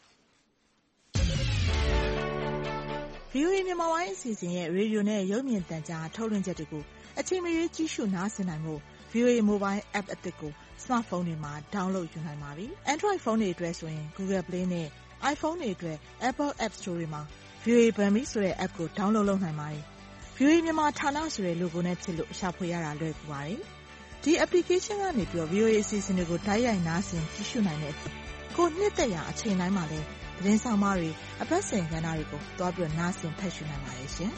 ဗွီအိုအေ မြန်မာပိုင်းအစီအစဉ်ရဲ့ရေဒီယိုနဲ့ရုပ်မြင်သံကြားထုတ်လွှင့်ချက်တွေကိုအချိန်မရွေးကြည့်ရှုနားဆင်နိုင်မှု ဗွီအိုအေ Mobile App အသစ်ကို smartphone တွေမှာ download ယူနိုင်ပါပြီ။ Android ဖုန်းတွေအတွက်ဆိုရင် Google Play နဲ့ iPhone တွေအတွက် Apple App Store တွေမှာ ဗွီအိုအေ Burmese ဆိုတဲ့ app ကို download လုပ်နိုင်ပါတယ်။ ဗွီအိုအေမြန်မာဌာနဆိုတဲ့ logo နဲ့ဖြစ်လို့ရှာဖွေရတာလွယ်ကူပါတယ်။ဒီ application ကနေပြီးတော့ ဗွီအိုအေ အစီအစဉ်တွေကိုတိုက်ရိုက်နားဆင်ကြည့်ရှုနိုင်တဲ့ကိုနှစ်သက်ရာအချိန်တိုင်းမှာလည်းသတင်းဆောင်မတွေအပတ်စဉ်ကဏ္ဍတွေကိုတွားပြီးတော့နားဆင်ဖတ်ရှုနိုင်ပါတယ်ရှင်။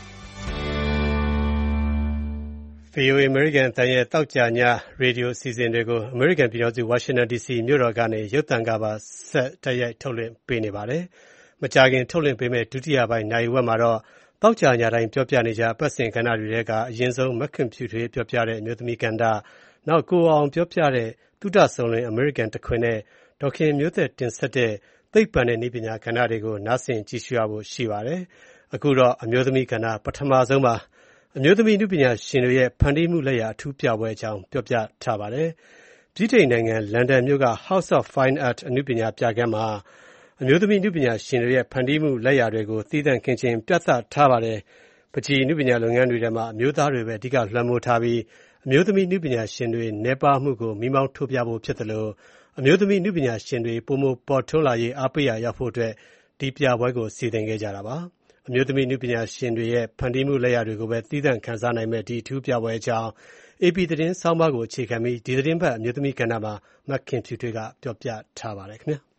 ဗွီအိုအေ American အသံရဲ့သောကြာညရေဒီယိုအစီအစဉ်တွေကို American ပြည်ထောင်စု Washington ဒီ စီ မြို့တော်ကနေရုပ်သံကပါဆက်တိုက်ရိုက်ထုတ်လွှင့်ပေးနေပါတယ်။မကြာခင်ထုတ်လွှင့်ပေးမယ့်ဒုတိယပိုင်းနာရီဝက်မှာတော့သောကြာညတိုင်းပြောပြနေကြအပတ်စဉ်ကဏ္ဍတွေထဲကအရင်ဆုံးမက်ခင်ဖြူထွေးပြောပြတဲ့အမျိုးသမီးကဏ္ဍ၊နောက်ကိုအောင်ပြောပြတဲ့သုတစုံလင် American တခွင်နဲ့ဒေါခင်မျိုးသက်တင်ဆက်တဲ့သိပ္ပံနဲ့နည်းပညာကဏ္ဍတွေကိုနားဆင်ကြည့်ရှုရဖို့ရှိပါတယ်။အခုတော့အမျိုးသမီးကဏ္ဍပထမဆုံးပါ။အမျိုးသမီးနည်းပညာရှင်တွေရဲ့ဖန်တီးမှုလက်ရာအထူးပြပွဲအကြောင်းပြောပြထားပါတယ်။ဗြိတိန်နိုင်ငံလန်ဒန်မြို့က House of Fine Art အနုပညာပြခန်းမှာအမျိုးသမီးနည်းပညာရှင်တွေရဲ့ဖန်တီးမှုလက်ရာတွေကိုသီးသန့်ခင်းကျင်းပြသထားပါတယ်။ပန်းချီနည်းပညာလုပ်ငန်းတွေထဲမှာအမျိုးသားတွေပဲအဓိကလွှမ်းမိုးထားပြီးအမျိုးသမီးနည်းပညာရှင်တွေနည်းပါးမှုကိုမီးမောင်းထိုးပြဖို့ဖြစ်သလိုအမျိုးသမီးနည်းပညာရှင်တွေပိုမိုပေါ်ထွန်းလာရေးအားပေးရာရောက်ဖို့အတွက်ဒီပြပွဲကိုစီစဉ်ခဲ့ကြတာပါ။အမျိုးသမီးနည်းပညာရှင်တွေရဲ့ဖန်တီးမှုလက်ရာတွေကိုပဲသီးသန့်ခန်းစားနိုင်မဲ့ဒီအထူးပြပွဲအကြောင်း အေပီ သတင်းဆောင်းပါးကိုအခြေခံပြီးဒီသတင်းပတ်အမျိုးသမီးကဏ္ဍမှာမခင်ဖြူထွေးကပြောပြထားပါတယ်ခင်ဗျာ။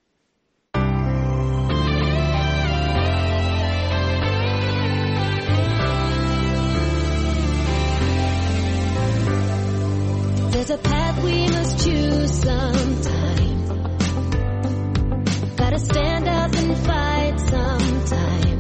There's a path we must choose sometime. Gotta stand up and fight sometime.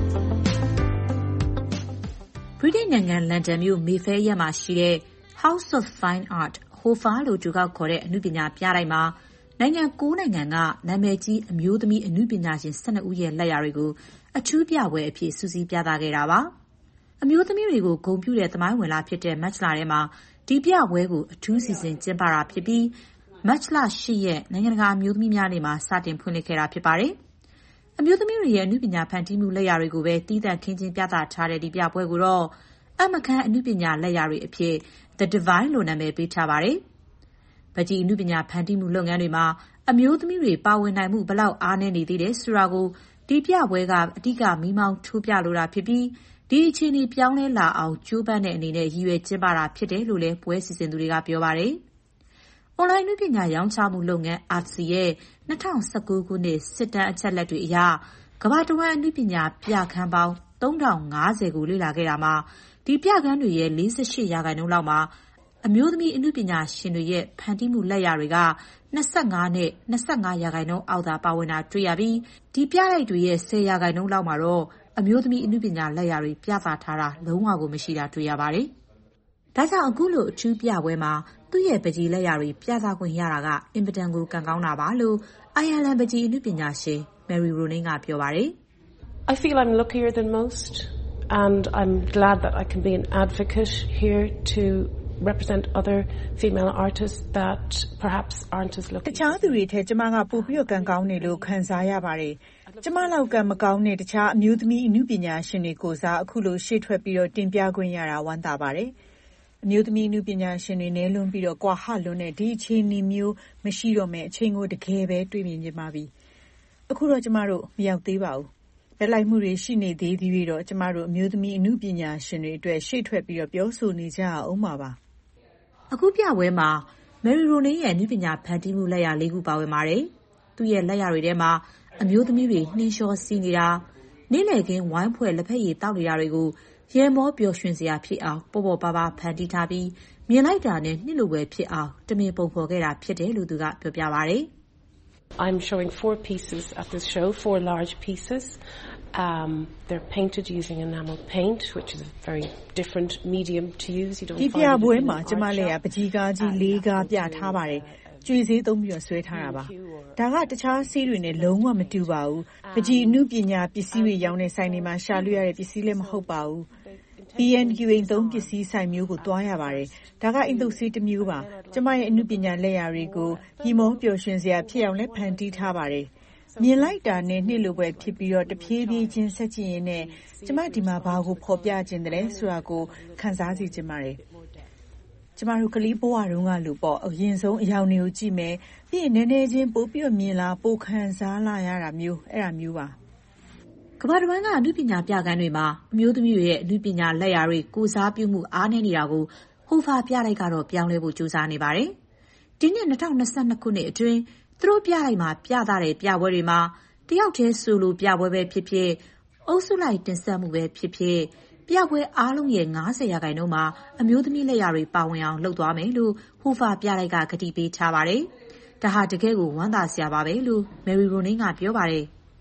ဗြိတိန်နိုင်ငံလန်ဒန်မြို့မေဖဲရပ်မှာရှိတဲ့ House of Fine Art ဟိုဖာလို့သူကခေါ်တဲ့အနုပညာပြတိုင်းမှာနိုင်ငံ၉နိုင်ငံကနာမည်ကြီးအမျိုးသမီးအနုပညာရှင်၁၂ဦးရဲ့လက်ရာတွေကိုအထူးပြပွဲအဖြစ်စုစည်းပြသခဲ့တာပါ။အမျိုးသမီးတွေကိုဂုဏ်ပြုတဲ့သမိုင်းဝင်လာဖြစ်တဲ့မတ်လထဲမှာဒီပြပွဲကိုအထူးစီစဉ်ကျင်းပတာဖြစ်ပြီးမတ်လ၈ရက်နိုင်ငံတကာအမျိုးသမီးများနေ့မှာစတင်ဖွင့်လှစ်ခဲ့တာဖြစ်ပါတယ်။အမျိုးသမီးတွေရဲ့အနုပညာဖန်တီးမှုလက်ရာတွေကိုပဲတည်တံ့ခင်းကျင်းပြသထားတဲ့ဒီပြပွဲကိုတော့အမခန်းအနုပညာလက်ရာတွေအဖြစ် The Divine လို့နာမည်ပေးထားပါတယ်။ပန်းချီအနုပညာဖန်တီးမှုလုပ်ငန်းတွေမှာအမျိုးသမီးတွေပါဝင်နိုင်မှုဘယ်လောက်အားနည်းနေသေးတယ်ဆိုတာကိုဒီပြပွဲကအဓိကမီးမောင်းထိုးပြလိုတာဖြစ်ပြီးဒီအခြေအနေပြောင်းလဲလာအောင်ကြိုးပမ်းတဲ့အနေနဲ့ရည်ရွယ်ကျင်းပတာဖြစ်တယ်လို့လည်းပွဲစီစဉ်သူတွေကပြောပါတယ်။ အွန်လိုင်းနည်းပညာရောင်းချမှုလုပ်ငန်း Artsy ရဲ့၂၀၁၉ခုနှစ်စစ်တမ်းအချက်အလက်တွေအရကမ္ဘာတဝန်းအနုပညာပြခန်းပေါင်းသုံးထောင်၅ဆယ်ကိုလေ့လာခဲ့တာမှာဒီပြခန်းတွေရဲ့၄၈ရာခိုင်နှုန်းလောက်မှာအမျိုးသမီးအနုပညာရှင်တွေရဲ့ဖန်တီးမှုလက်ရာတွေက၂၅နဲ့၂၅ရာခိုင်နှုန်းအောက်သာပါဝင်တာတွေ့ရပြီးဒီပြတိုက်တွေရဲ့၁၀ရာခိုင်နှုန်းလောက်မှာတော့အမျိုးသမီးအနုပညာလက်ရာတွေပြသထားတာလုံးဝကိုမရှိတာတွေ့ရပါတယ်။ဒါကြောင့်အခုလိုအထူးပြပွဲမှာသူ့ရဲ့ပန်းချီလက်ရာတွေပြသခွင့်ရတာကအင်မတန်ကိုကံကောင်းတာပါလို့အိုင်ယာလန်ပန်းချီအနုပညာရှင် Mary Roning ကပြောပါတယ်။ I feel I'm luckier than most and I'm glad that I can be an advocate here to represent other female artists that perhaps aren't as lucky. တခြားသူတွေထက်ကျမကပိုပြီးတော့ကံကောင်းတယ်လို့ခံစားရပါတယ်။ကျမလောက်ကံမကောင်းတဲ့တခြားအမျိုးသမီးအနုပညာရှင်တွေကိုစားအခုလိုရှေ့ထွက်ပြီးတော့တင်ပြခွင့်ရတာဝမ်းသာပါတယ်။အမျိုးသမီးအနုပညာရှင်တွေနဲ့လွန်ပြီးတော့ကွာဟလွန်းတဲ့ဒီအခြေအနေမျိုးမရှိတော့မဲ့အချိန်ကိုတကယ်ပဲတွေ့မြင်ကြပါပြီ။အခုတော့ကျမတို့မရောက်သေးပါဘူး။လက်လိုက်မှုတွေရှိနေသေးသေးပြီးတော့ကျမတို့အမျိုးသမီးအနုပညာရှင်တွေအတွက်ရှေ့ထွက်ပြီးတော့ပြောဆိုနေကြအောင်ပါပါ။အခုပြပွဲမှာ Mary Roning ရဲ့အနုပညာဖန်တီးမှုလက်ရာလေးခုပါဝင်ပါတယ်။သူ့ရဲ့လက်ရာတွေထဲမှာအမျိုးသမီးတွေနှင်းလျှောစီးနေတာနေ့လည်ခင်းဝိုင်းဖွဲ့လက်ဖက်ရည်တောက်နေတာတွေကိုရဲမောပျော်ရွှင်စရာဖြစ်အောင်ပေါ်ပေါ်ပါပါဖန်တီးထားပြီးမြင်လိုက်တာနဲ့နှစ်လိုပဲဖြစ်အောင်တမင်ပုံဖော်ခဲ့တာဖြစ်တယ်လို့သူကပြောပြပါတယ်။ I'm showing four pieces at this show, four large pieces. Um, they're painted using enamel paint, which is a very different medium to use. You don't find it in an art shop. ဒီပြပွဲမှာကျမလည်းပကြီးကားကြီးလေးကားပြထားပါတယ်။ကျွေးစေးသုံးပြီးတော့ဆွဲထားတာပါ။ဒါကတခြားဆေးတွေနဲ့လုံးဝမတူပါဘူး။ပကြီးအနုပညာပစ္စည်းတွေရောင်းတဲ့ဆိုင်တွေမှာရှာလို့ရတဲ့ပစ္စည်းလည်းမဟုတ်ပါဘူး။ B and Q အိမ်သုံးပစ္စည်းဆိုင်မျိုးကိုသွားရပါတယ်။ဒါကအိမ်သုံးဆေးတစ်မျိုးပါ။ကျမရဲ့အနုပညာလက်ရာတွေကိုညီမောပျော်ရွှင်စရာဖြစ်အောင်လည်းဖန်တီးထားပါတယ်။မြင်လိုက်တာနဲ့နှစ်လိုပဲဖြစ်ပြီးတော့တဖြည်းဖြည်းချင်းဆက်ကြည့်ရင်နဲ့ကျမဒီမှာဘာကိုဖော်ပြခြင်းတလဲဆိုတာကိုခန်းစားစီခြင်းပါတယ်။ကျမတို့ကလေးဘဝတုန်းကလိုပေါ့အရင်ဆုံးအယောင်တွေကိုကြည့်မယ်ပြီးရင်နည်းနည်းချင်းပို့ပြီးမြင်လာပိုခံစားလာရတာမျိုးအဲ့ဒါမျိုးပါကမ္ဘာတစ်ဝန်းကအနုပညာပြခန်းတွေမှာအမျိုးသမီးတွေရဲ့အနုပညာလက်ရာတွေကိုစားပြုမှုအားနည်းနေတာကိုဟိုဖာပြလိုက်ကတော့ပြောင်းလဲဖို့ကြိုးစားနေပါတယ်ဒီနှစ်၂၀၂၂ခုနှစ်အတွင်းသူတို့ပြလိုက်မှာပြသတဲ့ပြပွဲတွေမှာတယောက်တည်းဆိုလိုပြပွဲပဲဖြစ်ဖြစ်အုပ်စုလိုက်တင်ဆက်မှုပဲဖြစ်ဖြစ်ပြပွဲအားလုံးရဲ့၅၀ရာခိုင်နှုန်းမှာအမျိုးသမီးလက်ရာတွေပါဝင်အောင်လုပ်သွားမယ်လို့ဟိုဖာပြလိုက်ကကတိပေးထားပါတယ်ဒါဟာတကယ်ကိုဝမ်းသာစရာပါပဲလို့ Mary Ronin ကပြောပါတယ်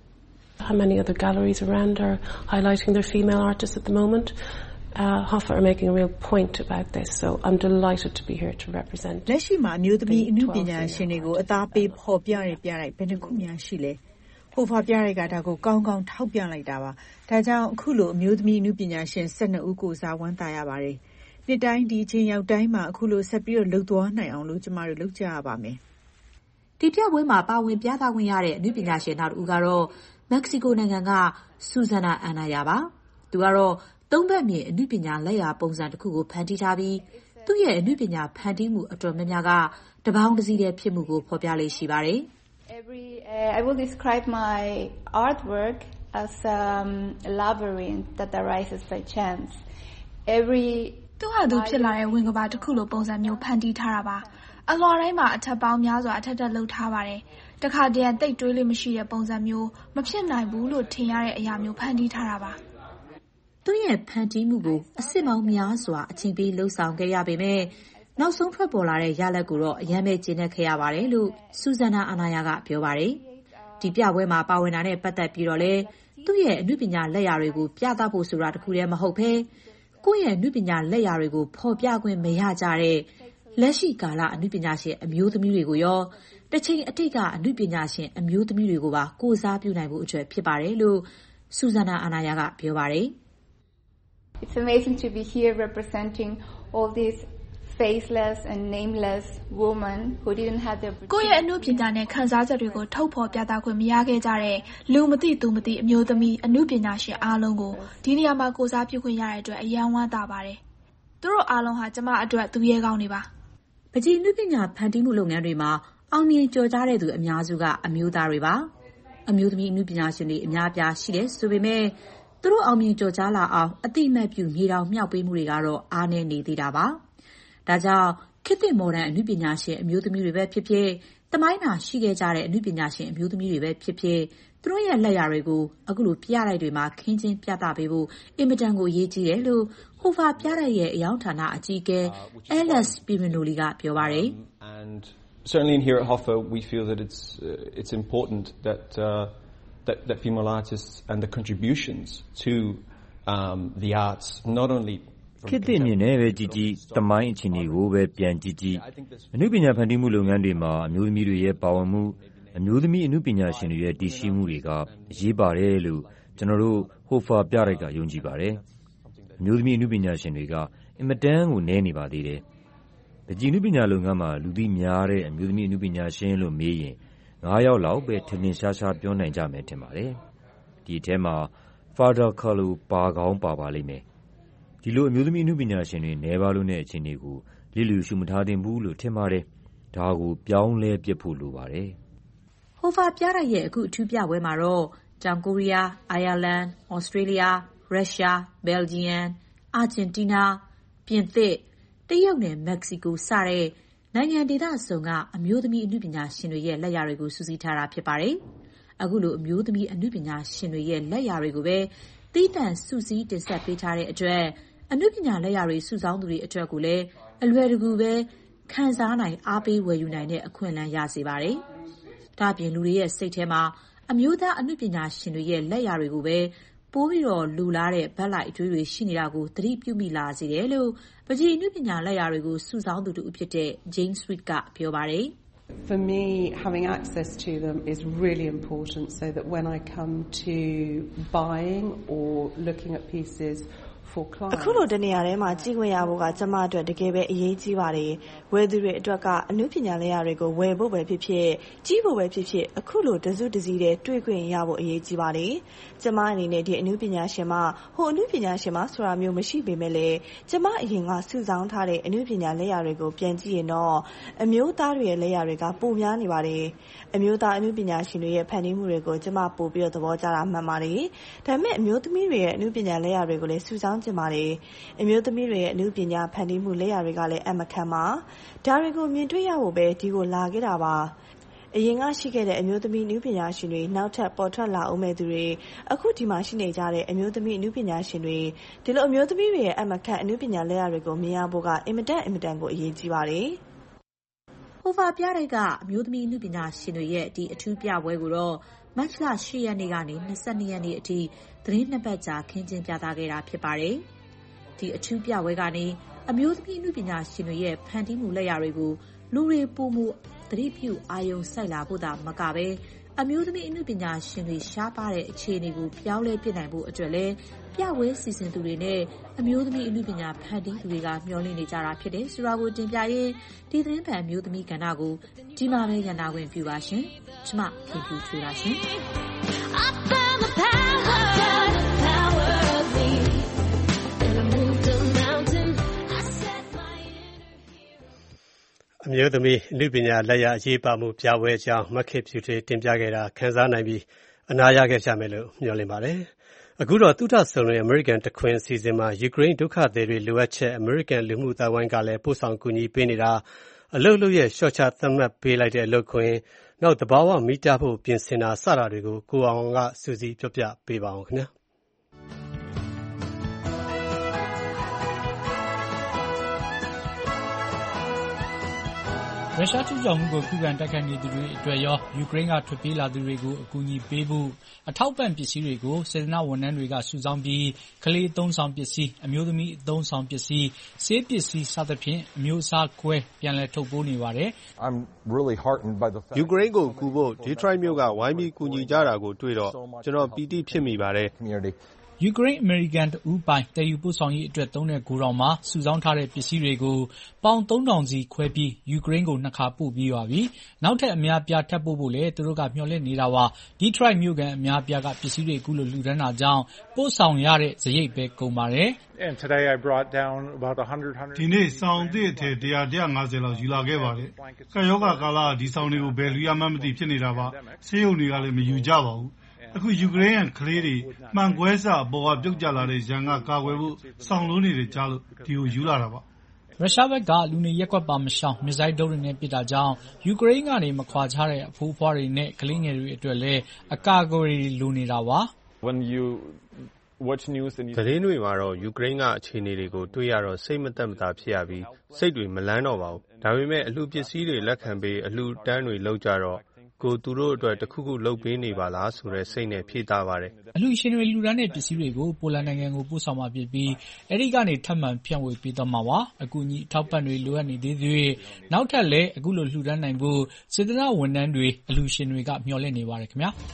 How many other galleries around are highlighting their female artists at the moment? Uh, Hoffa are making a real point about this, so I'm delighted to be here to represent. လက်ရှိမှာအမျိုးသမီးအနုပညာရှင်တွေကိုအသားပေးဖော်ပြရပြလိုက်ဘယ်နှခုများရှိလဲဟိုဖာပြလိုက်ကဒါကိုကောင်းကောင်းထောက်ပြလိုက်တာပါဒါကြောင့်အခုလိုအမျိုးသမီးအနုပညာရှင်၁၂ဦးကိုစားဝမ်းသာရပါတယ်နှစ်တိုင်းဒီချင်းရောက်တိုင်းမှာအခုလိုဆက်ပြီးတော့လှုပ်သွားနိုင်အောင်လို့ကျမတို့လုပ်ကြရပါမယ်ဒီပြပွဲမှာပါဝင်ပြသခွင့်ရတဲ့အနုပညာရှင်နောက်တစ်ဦးကတော့မက္ကဆီကိုနိုင်ငံကဆူဇာနာအန်နာယာပါသူကတော့သုံးဘက်မြင်အနုပညာလက်ရာပုံစံတစ်ခုကိုဖန်တီးထားပြီးသူ့ရဲ့အနုပညာဖန်တီးမှုအတော်များများကတပေါင်းတစ်စီးတည်းဖြစ်မှုကိုဖော်ပြလေးရှိပါတယ် Every uh, I will describe my artwork as um, a labyrinth that arises by chance. Every သူဟာသူဖြစ်လာတဲ့ဝင်ကဘာတစ်ခုလိုပုံစံမျိုးဖန်တီးထားတာပါအလွာတိုင်းမှာအထက်ပေါင်းများစွာအထက်တက်လှုပ်ထားပါတယ်တခါတည်းတိတ်တွေးလို့မရှိတဲ့ပုံစံမျိုးမဖြစ်နိုင်ဘူးလို့ထင်ရတဲ့အရာမျိုးဖန်တီးထားတာပါသူ့ရဲ့ဖန်တီးမှုကိုအစစ်မောင်းများစွာအချိန်ပေးလှုပ်ဆောင်ခဲ့ရပေမဲ့နောက်ဆုံးထွက်ပေါ်လာတဲ့ရလဒ်ကိုတော့အယမ်းပဲကျဉ်းနှက်ခဲ့ရပါတယ်လို့ဆူဇာနာအာနာယာကပြောပါတယ်ဒီပြပွဲမှာပါဝင်တာနဲ့ပတ်သက်ပြီးတော့လေသူ့ရဲ့အနုပညာလက်ရာတွေကိုပြသဖို့ဆိုတာတခုတည်းမဟုတ်ဘဲကိုယ့်ရဲ့အနုပညာလက်ရာတွေကိုဖော်ပြခွင့်မရကြတဲ့လက်ရှိကာလအနုပညာရှင်အမျိုးသမီးတွေကိုရောတစ်ချိန်အတိတ်ကအနုပညာရှင်အမျိုးသမီးတွေကိုပါကိုယ်စားပြုနိုင်ဖို့အတွက်ဖြစ်ပါတယ်လို့ဆူဇာနာအာနာယာကပြောပါတယ် It's amazing to be here representing all these faceless and nameless women who didn't have the opportunity. ကိုယ့်ရဲ့အနုပညာနဲ့ခံစားချက်တွေကိုထုတ်ဖော်ပြသခွင့်မရခဲ့ကြတဲ့လူမသိသူမသိအမျိုးသမီးအနုပညာရှင်အားလုံးကိုဒီနေရာမှာကိုစားပြုခွင့်ရတဲ့အတွက်အယံဝမ်းသာပါတယ်။သူတို့အားလုံးဟာကျမအတွက်သူရဲကောင်းတွေပါ။ပကြီးအနုပညာဖန်တီးမှုလုပ်ငန်းတွေမှာအောင်မြင်ကျော်ကြားတဲ့သူအများစုကအမျိုးသားတွေပါ။အမျိုးသမီးအနုပညာရှင်တွေအများပြားရှိတယ်ဆိုပေမဲ့သူတို့အောင်မြင်ကျော်ကြားလာအောင်အတိအမှတ်ပြုမြေတောင်မြောက်ပေးမှုတွေကတော့အားနည်းနေသေးတာပါ။ဒါကြောင့်ခေတ်သစ်မော်ဒန်အနုပညာရှင်အမျိုးသမီးတွေပဲဖြစ်ဖြစ်တမိုင်းမှာရှိခဲ့ကြတဲ့အနုပညာရှင်အမျိုးသမီးတွေပဲဖြစ်ဖြစ်သူတို့ရဲ့လက်ရာတွေကိုအခုလိုပြလိုက်တွေမှာခင်းချင်းပြသပေးဖို့အင်မတန်ကိုအရေးကြီးတယ်လို့ဟိုဖာပြလိုက်ရဲ့အယောင်ဌာနအကြီးအကဲ Alex Pirinoli ကပြောပါတယ် And certainly in here at Hoffa we feel that it's uh, it's important that uh, that that female artists and the contributions to um, the arts not only ခေတ်သစ်မြင်နဲ့ပဲကြည်ကြည်တမိုင်းအခြေအနေကိုပဲပြန်ကြည့်ကြည့်အနုပညာဖန်တီးမှုလုပ်ငန်းတွေမှာအမျိုးသမီးတွေရဲ့ပါဝင်မှုအမျိုးသမီးအနုပညာရှင်တွေရဲ့တည်ရှိမှုတွေကအရေးပါတယ်လို့ကျွန်တော်တို့ဟိုဖာပြလိုက်ကယုံကြည်ပါတယ်အမျိုးသမီးအနုပညာရှင်တွေကအင်မတန်ကိုနည်းနေပါသေးတယ်။ပကြီးအနုပညာလုပ်ငန်းမှာလူသိများတဲ့အမျိုးသမီးအနုပညာရှင်လို့မေးရင်ငါးယောက်လောက်ပဲထင်ထင်ရှားရှားပြောနိုင်ကြမယ်ထင်ပါတယ်။ဒီအထဲမှာ Frida Kahlo ပါကောင်းပါပါလိမ့်မယ်။ဒီလိုအမျိုးသမီးအနုပညာရှင်တွေနည်းပါလို့တဲ့အခြေအနေကိုလျစ်လျူရှုမထားသင့်ဘူးလို့ထင်ပါတယ်။ဒါကိုပြောင်းလဲပစ်ဖို့လိုပါတယ်။ဟိုဖာပြရရဲ့အခုအထူးပြပွဲမှာတော့တောင်ကိုရီးယား၊အိုင်ယာလန်၊ဩစတြေးလျ၊ရုရှား၊ဘယ်လ်ဂျီယံ၊အာဂျင်တီးနား၊ပြင်သစ်၊တရုတ်နဲ့မက္ကဆီကိုစတဲ့နိုင်ငံဒေသစုံကအမျိုးသမီးအနုပညာရှင်တွေရဲ့လက်ရာတွေကိုစုစည်းထားတာဖြစ်ပါတယ်။အခုလိုအမျိုးသမီးအနုပညာရှင်တွေရဲ့လက်ရာတွေကိုပဲသီးသန့်စုစည်းတင်ဆက်ပေးထားတဲ့အတွက်အနုပညာလက်ရာတွေစုဆောင်းသူတွေအတွက်ကိုလည်းအလွယ်တကူပဲခံစားနိုင်အားပေးဝယ်ယူနိုင်တဲ့အခွင့်အလမ်းရစေပါတယ်။ဒါ့အပြင်လူတွေရဲ့စိတ်ထဲမှာအမျိုးသားအနုပညာရှင်တွေရဲ့လက်ရာတွေကိုပဲပိုးပြီးတော့လူလားတဲ့ဘက်လိုက်အတွေးတွေရှိနေတာကိုသတိပြုမိလာစေတယ်လို့ပကြီးအနုပညာလက်ရာတွေကိုစုဆောင်းသူတူဖြစ်တဲ့ Jane Sweet ကပြောပါတယ်။ For me, having access to them is really important so that when I come to buying or looking at pieces for clients. အခုလိုတနေရာထဲမှာကြည့်ခွင့်ရဖို့ကကျမအတွက်တကယ်ပဲအရေးကြီးပါတယ်။ဝယ်သူတွေအတွက်ကအမှုပညာလက်ရာတွေကိုဝယ်ဖို့ပဲဖြစ်ဖြစ်ကြီးဖို့ပဲဖြစ်ဖြစ်အခုလိုတစုတစည်းတည်းတွေ့ခွင့်ရဖို့အရေးကြီးပါတယ်။ကျမအနေနဲ့ဒီအမှုပညာရှင်မဟိုအမှုပညာရှင်မဆိုတာမျိုးမရှိပေမဲ့လည်းကျမအရင်ကစုဆောင်းထားတဲ့အမှုပညာလက်ရာတွေကိုပြန်ကြည့်ရင်တော့အမျိုးသားတွေရဲ့လက်ရာတွေကပိုများနေပါတယ်။အမျိုးသားအမှုပညာရှင်တွေရဲ့ဖန်တီးမှုတွေကိုကျမပို့ပြီးတော့သဘောကျတာမှန်ပါတယ်။ဒါပေမဲ့အမျိုးသမီးတွေရဲ့အမှုပညာလက်ရာတွေကိုလည်းစုဆောင်းကျင်ပါတယ်။အမျိုးသမီးတွေရဲ့အမှုပညာဖန်တီးမှုလက်ရာတွေကလည်းအမခံပါ။ဒါတွေကိုမြင်တွေ့ရဖို့ပဲဒီကိုလာခဲ့တာပါ။အရင်ကရှိခဲ့တဲ့အမျိုးသမီးအမှုပညာရှင်တွေနောက်ထပ်ပေါ်ထွက်လာအောင်မဲ့သူတွေအခုဒီမှာရှိနေကြတဲ့အမျိုးသမီးအမှုပညာရှင်တွေဒီလိုအမျိုးသမီးတွေရဲ့အမခံအမှုပညာလက်ရာတွေကိုမြင်ရဖို့ကအင်မတန်အင်မတန်ကိုအရေးကြီးပါတယ်။ဟိုဖာပြတိုက်ကအမျိုးသမီးအမှုပညာရှင်တွေရဲ့ဒီအထူးပြပွဲကိုတော့မတ်လ၈ရက်နေ့ကနေ၂၂ရက်နေ့အထိသတင်းနှစ်ပတ်ကြာခင်းကျင်းပြသခဲ့တာဖြစ်ပါတယ်။ဒီအထူးပြပွဲကနေအမျိုးသမီးအမှုပညာရှင်တွေရဲ့ဖန်တီးမှုလက်ရာတွေကိုလူတွေပုံမှုသတိပြုအာယုံစိုက်လာဖို့သာမကပဲအမျိုးသမီးအမှုပညာရှင်တွေရှားပါတဲ့အခြေအနေကိုပြောင်းလဲပြနိုင်ဖို့အတွက်လည်းပြပွဲစီစဉ်သူတွေနဲ့အမျိုးသမီးအမှုပညာဖန်တီးသူတွေကမျှော်လင့်နေကြတာဖြစ်တယ်ဆိုတာကိုတင်ပြရင်းဒီသတင်းပန်အမျိုးသမီးကဏ္ဍကိုဒီမှာပဲရန်နာခွင့်ပြုပါရှင်။ကျွန်မခင်ဖြူချူပါရှင်။အမျိုးသမီးအမှုပညာလက်ရာအရေးပါမှုပြပွဲအကြောင်းမခင်ဖြူထွေးတင်ပြခဲ့တာခန်းစားနိုင်ပြီးအနာရခဲ့ကြမယ်လို့မျှော်လင့်ပါတယ်။အခုတော့သုတဆုံတဲ့ American တခွင်အစီအစဉ်မှာယူကရိန်းဒုက္ခသည်တွေလိုအပ်ချက် American လူမှုအသိုင်းအဝိုင်းကလည်းပို့ဆောင်ကူညီပေးနေတာအလုပ်လုပ်ရဲ့ရှော့ချသတ်မှတ်ပေးလိုက်တဲ့အလုပ်ခွင်နောက်သဘာဝမီတာဖို့ပြင်ဆင်တာစတာတွေကိုကိုအောင်ကစူးစီးပြောပြပေးပါအောင်ခင်ဗျာ။ရုရှားကျူးကျော်မှုကိုခုခံတိုက်ခိုက်နေသူတွေအတွက်ရောယူကရိန်းကထွက်ပြေးလာသူတွေကိုအကူအညီပေးဖို့အထောက်ပံ့ပစ္စည်းတွေကိုစေတနာဝန်ထမ်းတွေကစုဆောင်းပြီးကလေးအသုံးဆောင်ပစ္စည်းအမျိုးသမီးအသုံးဆောင်ပစ္စည်းဆေးပစ္စည်းစသဖြင့်အမျိုးအစားခွဲပြန်လည်ထုတ်ပိုးနေပါတယ်။ I'm really heartened by the fact ယူကရိန်းကိုကူဖို့ Detroit မြို့ကဝိုင်းပြီးကူညီကြတာကိုတွေ့တော့ကျွန်တော်ပီတိဖြစ်မိပါတယ်။ယူကရိန်းအမေရိကန်တဦးပိုင်တည်ယူပို့ဆောင်ရေးအတွက်သုံးတဲ့ဂိုဒေါင်မှာစုဆောင်းထားတဲ့ပစ္စည်းတွေကိုပေါင်သုံးထောင်စီခွဲပြီးယူကရိန်းကိုနှစ်ခါပို့ပြီးပါပြီ။နောက်ထပ်အများပြားထပ်ပို့ဖို့လည်းသူတို့ကမျှော်လင့်နေတာပါ။ Detroit မြို့ကန်အများပြားကပစ္စည်းတွေအခုလိုလှူဒန်းတာကြောင့်ပို့ဆောင်ရတဲ့စရိတ်ပဲကုန်ပါတယ်။ And today I brought down about one hundred ဒီနေ့စောင်သစ်အထည်one hundred one fiftyလောက်ယူလာခဲ့ပါတယ်။ကယောဂကာလဒီစောင်တွေကိုဘယ်လူရမှန်းမသိဖြစ်နေတာပါ။ဆေးရုံတွေကလည်းမယူကြပါဘူး။အခုယူကရိန်းကလေးတွေမှန်ကွဲစအပေါ်ကပြုတ်ကျလာတဲ့ရန်ကကာကွယ်ဖို့စောင်လုံးနေတယ်ကြားလို့ဒီကိုယူလာတာပါ။ရုရှားဘက်ကလူနေရက်ကွက်ပါမရှောင်မစ်ဇိုင်းဒုံးတွေနဲ့ပစ်တာကြောင့်ယူကရိန်းကနေမခွာခြားတဲ့အဖိုးအဖွားတွေနဲ့ကလေးငယ်တွေအတွက်လည်းအကာအကွယ်တွေလိုနေတာပါ။ When you watch news and you သတင်းတွေမှာတော့ယူကရိန်းကအခြေအနေတွေကိုတွေ့ရတော့စိတ်မသက်မသာဖြစ်ရပြီးစိတ်တွေမလန်းတော့ပါဘူး။ဒါပေမဲ့အလှပစ္စည်းတွေလက်ခံပေးအလှတန်းတွေလောက်ကြတော့ကိုသူတို့အတွက်တခုခုလုပ်ပေးနေပါလားဆိုတဲ့စိတ်နဲ့ဖြည့်သားပါတယ်။အလှရှင်တွေလှူဒန်းတဲ့ပစ္စည်းတွေကိုပိုလန်နိုင်ငံကိုပို့ဆောင်မှာဖြစ်ပြီးအဲဒီကနေထပ်မံဖြန့်ဝေပေးသွားမှာပါ။အကူအညီအထောက်ပံ့တွေလိုအပ်နေသေးသေးနောက်ထပ်လည်းအခုလိုလှူဒန်းနိုင်ဖို့စေတနာဝန်ထမ်းတွေအလှရှင်တွေကမျှော်လင့်နေပါတယ်ခင်ဗျာ။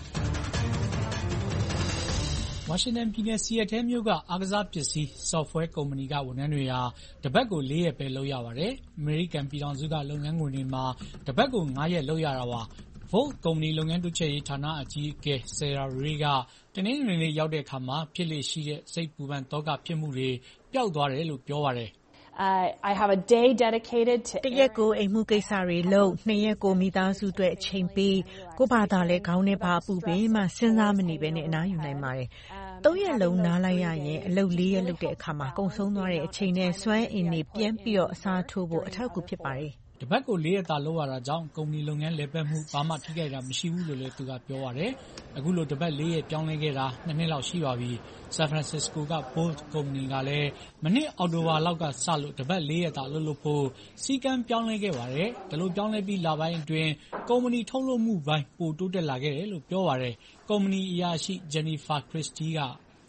ဝါရှင်တန်ပြည်နယ်စီယက်တဲမြို့ကအားကစားပစ္စည်း software ကုမ္ပဏီကဝန်ထမ်းတွေဟာတပတ်ကိုလေးရက်ပဲလုပ်ရပါတယ်။အမေရိကန်ပြည်ထောင်စုကလုပ်ငန်းခွင်တွေမှာတပတ်ကိုငါးရက်လုပ်ရတာပါ။ Volt ကုမ္ပဏီလုပ်ငန်းတိုးချဲ့ရေးဌာနအကြီးအကဲ Sarah Ray ကတနင်္ဂနွေနေ့ရောက်တဲ့အခါမှာဖြစ်လေရှိတဲ့စိတ်ပူပန်သောကဖြစ်မှုတွေပျောက်သွားတယ်လို့ပြောပါတယ်။ I have a day dedicated to တရက်ကိုအိမ်မှုကိစ္စတွေလုပ်နှစ်ရက်ကိုမိသားစုအတွက်အချိန်ပေးကိုဘာသာလဲခေါင်းနဲ့ဘာပူပင်မှစဉ်းစားမနေဘဲနဲ့အနားယူနိုင်ပါတယ်။သုံးရက်လုံးနားလိုက်ရရင်အလုပ်လေးရက်လုပ်တဲ့အခါမှာကုန်ဆုံးသွားတဲ့အချိန်နဲ့စွမ်းအင်တွေပြန်ပြီးတော့အစားထိုးဖို့အထောက်အကူဖြစ်ပါတယ်။တပတ်ကိုလေးရက်သာလုပ်ရတာကြောင့်ကုမ္ပဏီလုပ်ငန်းလည်ပတ်မှုဘာမှထိခိုက်တာမရှိဘူးလို့လည်းသူကပြောပါတယ်။အခုလိုတပတ်လေးရက်ပြောင်းလဲခဲ့တာနှစ်နှစ်လောက်ရှိပါပြီ။ San Francisco က Bolt ကုမ္ပဏီကလည်းမနှစ်အောက်တိုဘာလောက်ကစလို့တပတ်လေးရက်သာလုပ်လို့ဖို့စီကံပြောင်းလဲခဲ့ပါတယ်။ဒါလိုပြောင်းလဲပြီးလပိုင်းအတွင်းကုမ္ပဏီထုတ်လုပ်မှုပိုင်းပိုတိုးတက်လာခဲ့တယ်လို့ပြောပါတယ်။ကုမ္ပဏီအရာရှိ Jennifer Christie က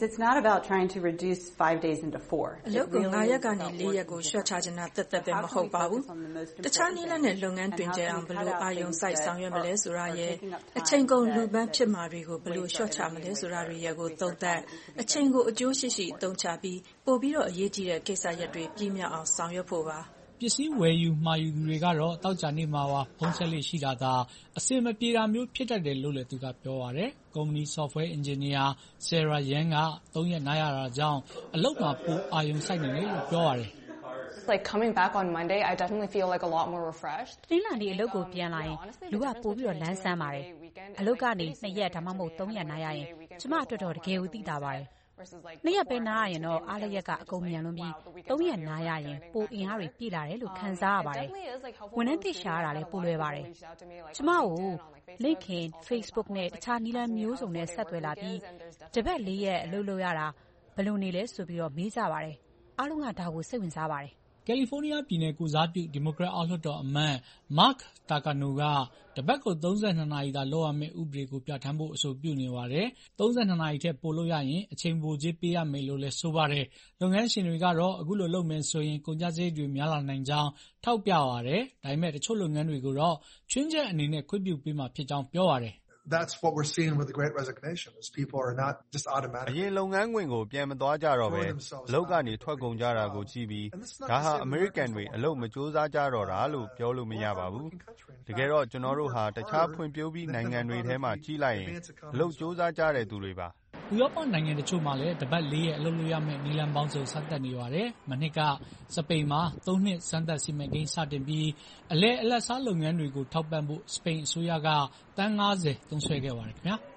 It's not about trying to reduce five days into four. အလုပ်ကို၅ရက်ကနေ၄ရက်ကိုရှော့ချချင်တာသက်သက်ပဲမဟုတ်ပါဘူး။တခြားနည်းလမ်းနဲ့လုပ်ငန်းတွင်ကျအောင်ဘယ်လိုအာရုံစိုက်ဆောင်ရွက်မလဲဆိုတာရဲ့အချိန်ကုန်လူပန်းဖြစ်မှာတွေကိုဘယ်လိုရှော့ချမလဲဆိုတာတွေရဲ့ကိုသုံးသပ်အချိန်ကိုအကျိုးရှိရှိအသုံးချပြီးပို့ပြီးတော့အရေးကြီးတဲ့ကိစ္စရပ်တွေပြည့်မြောက်အောင်ဆောင်ရွက်ဖို့ပါ။ပစ္စည်းဝယ်ယူမှာယူသူတွေကတော့တောက်ကြနေမှာပါဖုံးဆက်လေးရှိတာသာအစင်မပြေတာမျိုးဖြစ်တတ်တယ်လို့လည်းသူကပြောပါတယ်။ကုမ္ပဏီ software engineer Sarah Yang ကသုံးရက်နားရတာကြောင့်အလုပ်မှာပိုအာရုံစိုက်နေတယ်လို့ပြောပါတယ်။ Like coming back on Monday, I definitely feel like a lot more refreshed. ဒီလနေ့အလုပ်ကိုပြန်လာရင်လူကပို့ပြီးတော့လမ်းဆန်းပါတယ်။အလုပ်ကနေနှစ်ရက်ဒါမှမဟုတ်သုံးရက်နားရရင်ကျမအတွက်တော့တကယ်ကိုသိတာပါတယ်။နှစ်ရက်ပဲနားရရင်တော့အားလျက်ကအကုန်မြန်လွန်ပြီးသုံးရက်နားရရင်ပိုအင်အားတွေပြည့်လာတယ်လို့ခံစားရပါတယ်။ဝန်ထမ်းသိရှာရတာလည်းပိုလွယ်ပါတယ်။ကျမကို LinkedIn, Facebook နဲ့တခြားနည်းလမ်းမျိုးစုံနဲ့ဆက်သွယ်လာပြီးတပတ်လေးရက်အလုပ်လုပ်ရတာဘယ်လိုနေလဲဆိုပြီးတော့မေးကြပါတယ်။အားလုံးကဒါကိုစိတ်ဝင်စားပါတယ်။ကယ်လီဖိုးနီးယားပြည်နယ်ကိုစားပြုဒီမိုကရက်အောက်လွှတ်တော်အမတ် Mark Takano ကတပတ်ကိုသုံးဆယ်နှစ်နာရီသာလုပ်ရမယ့်ဥပဒေကိုပြဋ္ဌာန်းဖို့အဆိုပြုနေပါတယ်။သုံးဆယ်နှစ်နာရီထက်ပိုလုပ်ရရင်အချိန်ပိုကြေးပေးရမယ်လို့လည်းဆိုပါတယ်။လုပ်ငန်းရှင်တွေကတော့အခုလိုလုပ်မယ်ဆိုရင်ကုန်ကျစရိတ်တွေများလာနိုင်ကြောင်းထောက်ပြပါတယ်။ဒါပေမဲ့တချို့လုပ်ငန်းတွေကိုတော့ချွင်းချက်အနေနဲ့ခွင့်ပြုပေးမှာဖြစ်ကြောင်းပြောပါတယ်။ That's what we're seeing with the Great Resignation. Is people are not just automatic. အရင်လုပ်ငန်းခွင်ကိုပြန်မသွားကြတော့ပဲအလုပ်ကနေထွက်ကုန်ကြတာကိုကြည့်ပြီးဒါဟာအမေရိကန်တွေအလုပ်မကြိုးစားကြတော့တာလို့ပြောလို့မရပါဘူး။တကယ်တော့ကျွန်တော်တို့ဟာတခြားဖွံ့ဖြိုးပြီးနိုင်ငံတွေထဲမှာကြီးလိုက်ရင်အလုပ်ကြိုးစားကြတဲ့သူတွေပါ။ဥရောပနိုင်ငံတချို့မှာလည်းတပတ်လေးရက်အလုပ်လုပ်ရမယ့်နည်းလမ်းပေါင်းစုံစတင်နေပါတယ်။မနှစ်ကစပိန်မှာသုံးနှစ်စမ်းသပ်စီမံကိန်းစတင်ပြီးအလဲအလတ်စားလုပ်ငန်းတွေကိုထောက်ပံ့ဖို့စပိန်အစိုးရကတန်း၅၀သုံးစွဲခဲ့ပါတယ်ခင်ဗျာ။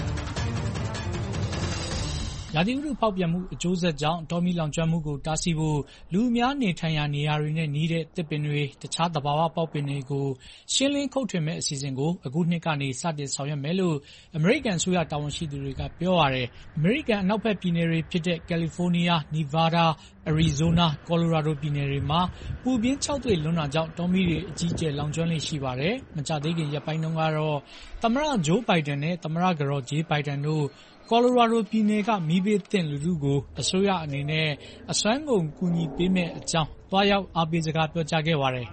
ရာသီဥတုဖောက်ပြန်မှုအကျိုးဆက်ကြောင့်တောမီးလောင်ကျွမ်းမှုကိုတားဆီးဖို့လူအများနေထိုင်ရာနေရာတွေနဲ့နီးတဲ့သစ်ပင်တွေတခြားသဘာဝပေါက်ပင်တွေကိုရှင်းလင်းခုတ်ထွင်မဲ့အစီအစဉ်ကိုအခုနှစ်ကနေစတင်ဆောင်ရွက်မယ်လို့အမေရိကန်အစိုးရတာဝန်ရှိသူတွေကပြောပါတယ်။အမေရိကန်အနောက်ဘက်ပြည်နယ်တွေဖြစ်တဲ့ကယ်လီဖိုးနီးယား၊နီဗားဒါး၊အရီဇိုးနား၊ကော်လိုရာဒိုပြည်နယ်တွေမှာပူပြင်းခြောက်သွေ့လွန်းတာကြောင့်တောမီးတွေအကြီးအကျယ်လောင်ကျွမ်းလေ့ရှိပါတယ်။မကြာသေးခင်ရက်ပိုင်းတုန်းကတော့သမ္မတဂျိုးဘိုင်ဒန်နဲ့သမ္မတကတော်ဂျေးဘိုင်ဒန်တို့ကော်လိုရာဒိုပြည်နယ်ကမီးဘေးသင့်လူထုကိုအစိုးရအနေနဲ့အစွမ်းကုန်ကူညီပေးမယ့်အကြောင်းသွားရောက်အားပေးစကားပြောကြားခဲ့ပါတယ်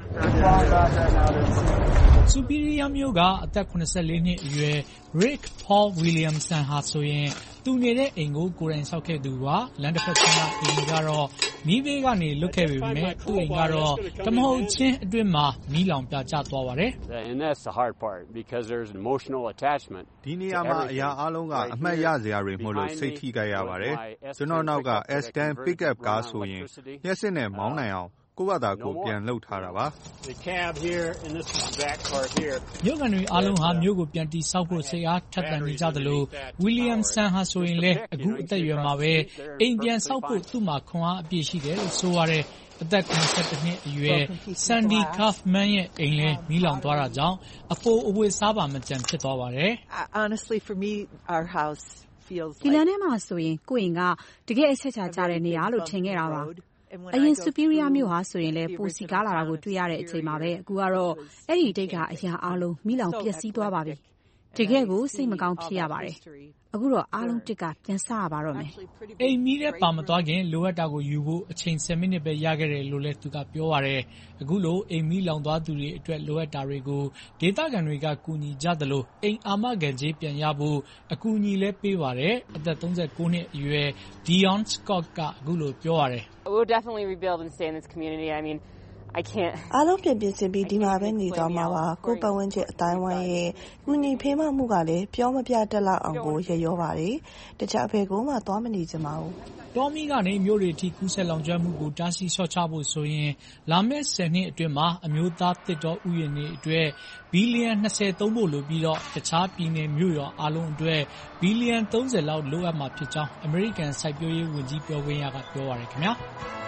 ။ဆူပီရီယာမြို့ကအသက်၇၄နှစ်အရွယ် Rick Paul Williamson ဟာဆိုရင်သူနေတဲ့အိမ်ကိုကိုယ်တိုင်ဆောက်ခဲ့သူပါ။လမ်းတစ်ဖက်ခြမ်းကအိမ်ကတော့မီးဘေးကနေလွတ်ခဲ့ပေမဲ့သူ့အိမ်ကတော့တမဟုတ်ချင်းအတွင်းမှာမီးလောင်ပြကျသွားပါတယ်။ And that's the hard part because there's an emotional attachment. ဒီနေရာမှာအရာအလုံးကအမှတ်ရစရာတွေမို့လို့စိတ်ထိခိုက်ရပါတယ်။ကျွန်တော်နောက်က S ten pickup ကားဆိုရင်လျှက်စစ်နဲ့မောင်းနိုင်အောင်ကိုယ့်ဘာသာကိုယ်ပြန်လှုပ်ထားတာပါ။ The cab here and this is the back part here. မြို့ကန်တွေအားလုံးဟာမြို့ကိုပြန်တည်ဆောက်ဖို့စိတ်အားထက်သန်နေကြသလို Williamson ဟာဆိုရင်လည်းအခုအသက်အရွယ်မှာပဲအိမ်ပြန်ဆောက်ဖို့သူ့မှာခွန်အားအပြည့်ရှိတယ်လို့ဆိုရတယ်။အသက်၇၁နှစ်အရွယ် Sandy Kaufman ရဲ့အိမ်လည်းမီးလောင်သွားတာကြောင့်အဖိုးအဝတ်စားပါမကျန်ဖြစ်သွားပါတယ်။ Honestly for me our house feels like ဒီလမ်းထဲမှာဆိုရင်ကိုယ့်အိမ်ကတကယ်အချက်ချကြတဲ့နေရာလို့ထင်ခဲ့တာပါ။အရင် Superior မြို့ဟာဆိုရင်လည်းပိုစီကားလာတာကိုတွေ့ရတဲ့အချိန်မှာပဲအခုကတော့အဲ့ဒီတိတ်ကအရာအားလုံးမိလောင်ပျက်စီးသွားပါပြီ။တကယ်ကိုစိတ်မကောင်းဖြစ်ရပါတယ်။အခုတော့အားလုံးတစ်ကပြန်စရပါတော့မယ်။အိမ်မီးထဲပါမသွားခင်လိုအပ်တာကိုယူဖို့အချိန်ဆယ်မိနစ်ပဲရခဲ့တယ်လို့လည်းသူကပြောပါတယ်။အခုလိုအိမ်မီးလောင်သွားသူတွေအတွက်လိုအပ်တာတွေကိုဒေသခံတွေကကူညီကြသလိုအိမ်အာမခံကြေးပြန်ရဖို့အကူအညီလည်းပေးပါတယ်။အသက်၃၉နှစ်အရွယ် Dion Scott ကအခုလိုပြောပါတယ်။ We'll definitely rebuild and stay in this community. I mean, I can't. အားလုံးပြင်ပြင်ဆင်ပြီးဒီမှာပဲနေသွားမှာပါ။ကိုယ်ပတ်ဝန်းကျင်အတိုင်းဝိုင်းရဲ့ကူညီဖေးမမှုကလည်းပြောမပြတတ်လောက်အောင်ကိုရရောပါတယ်။တခြားအဖေကမှသွားမနေချင်ပါဘူး။တောမီးကနေမြို့တွေထိကူးဆက်လောင်ကျွမ်းမှုကိုတားဆီးလျှော့ချဖို့ဆိုရင်လာမယ့်ဆယ်နှစ်အတွင်းမှာအမျိုးသားသစ်တောဥယျာဉ်တွေအတွက်ဘီလီယံ၂၀သုံးဖို့လိုပြီးတော့တခြားပြည်နယ်မြို့ရွာအားလုံးအတွက်ဘီလီယံ၃၀လောက်လိုအပ်မှာဖြစ်ကြောင်းအမေရိကန်စိုက်ပျိုးရေးဝန်ကြီးပြောခွင့်ရကပြောပါတယ်ခင်ဗျာ။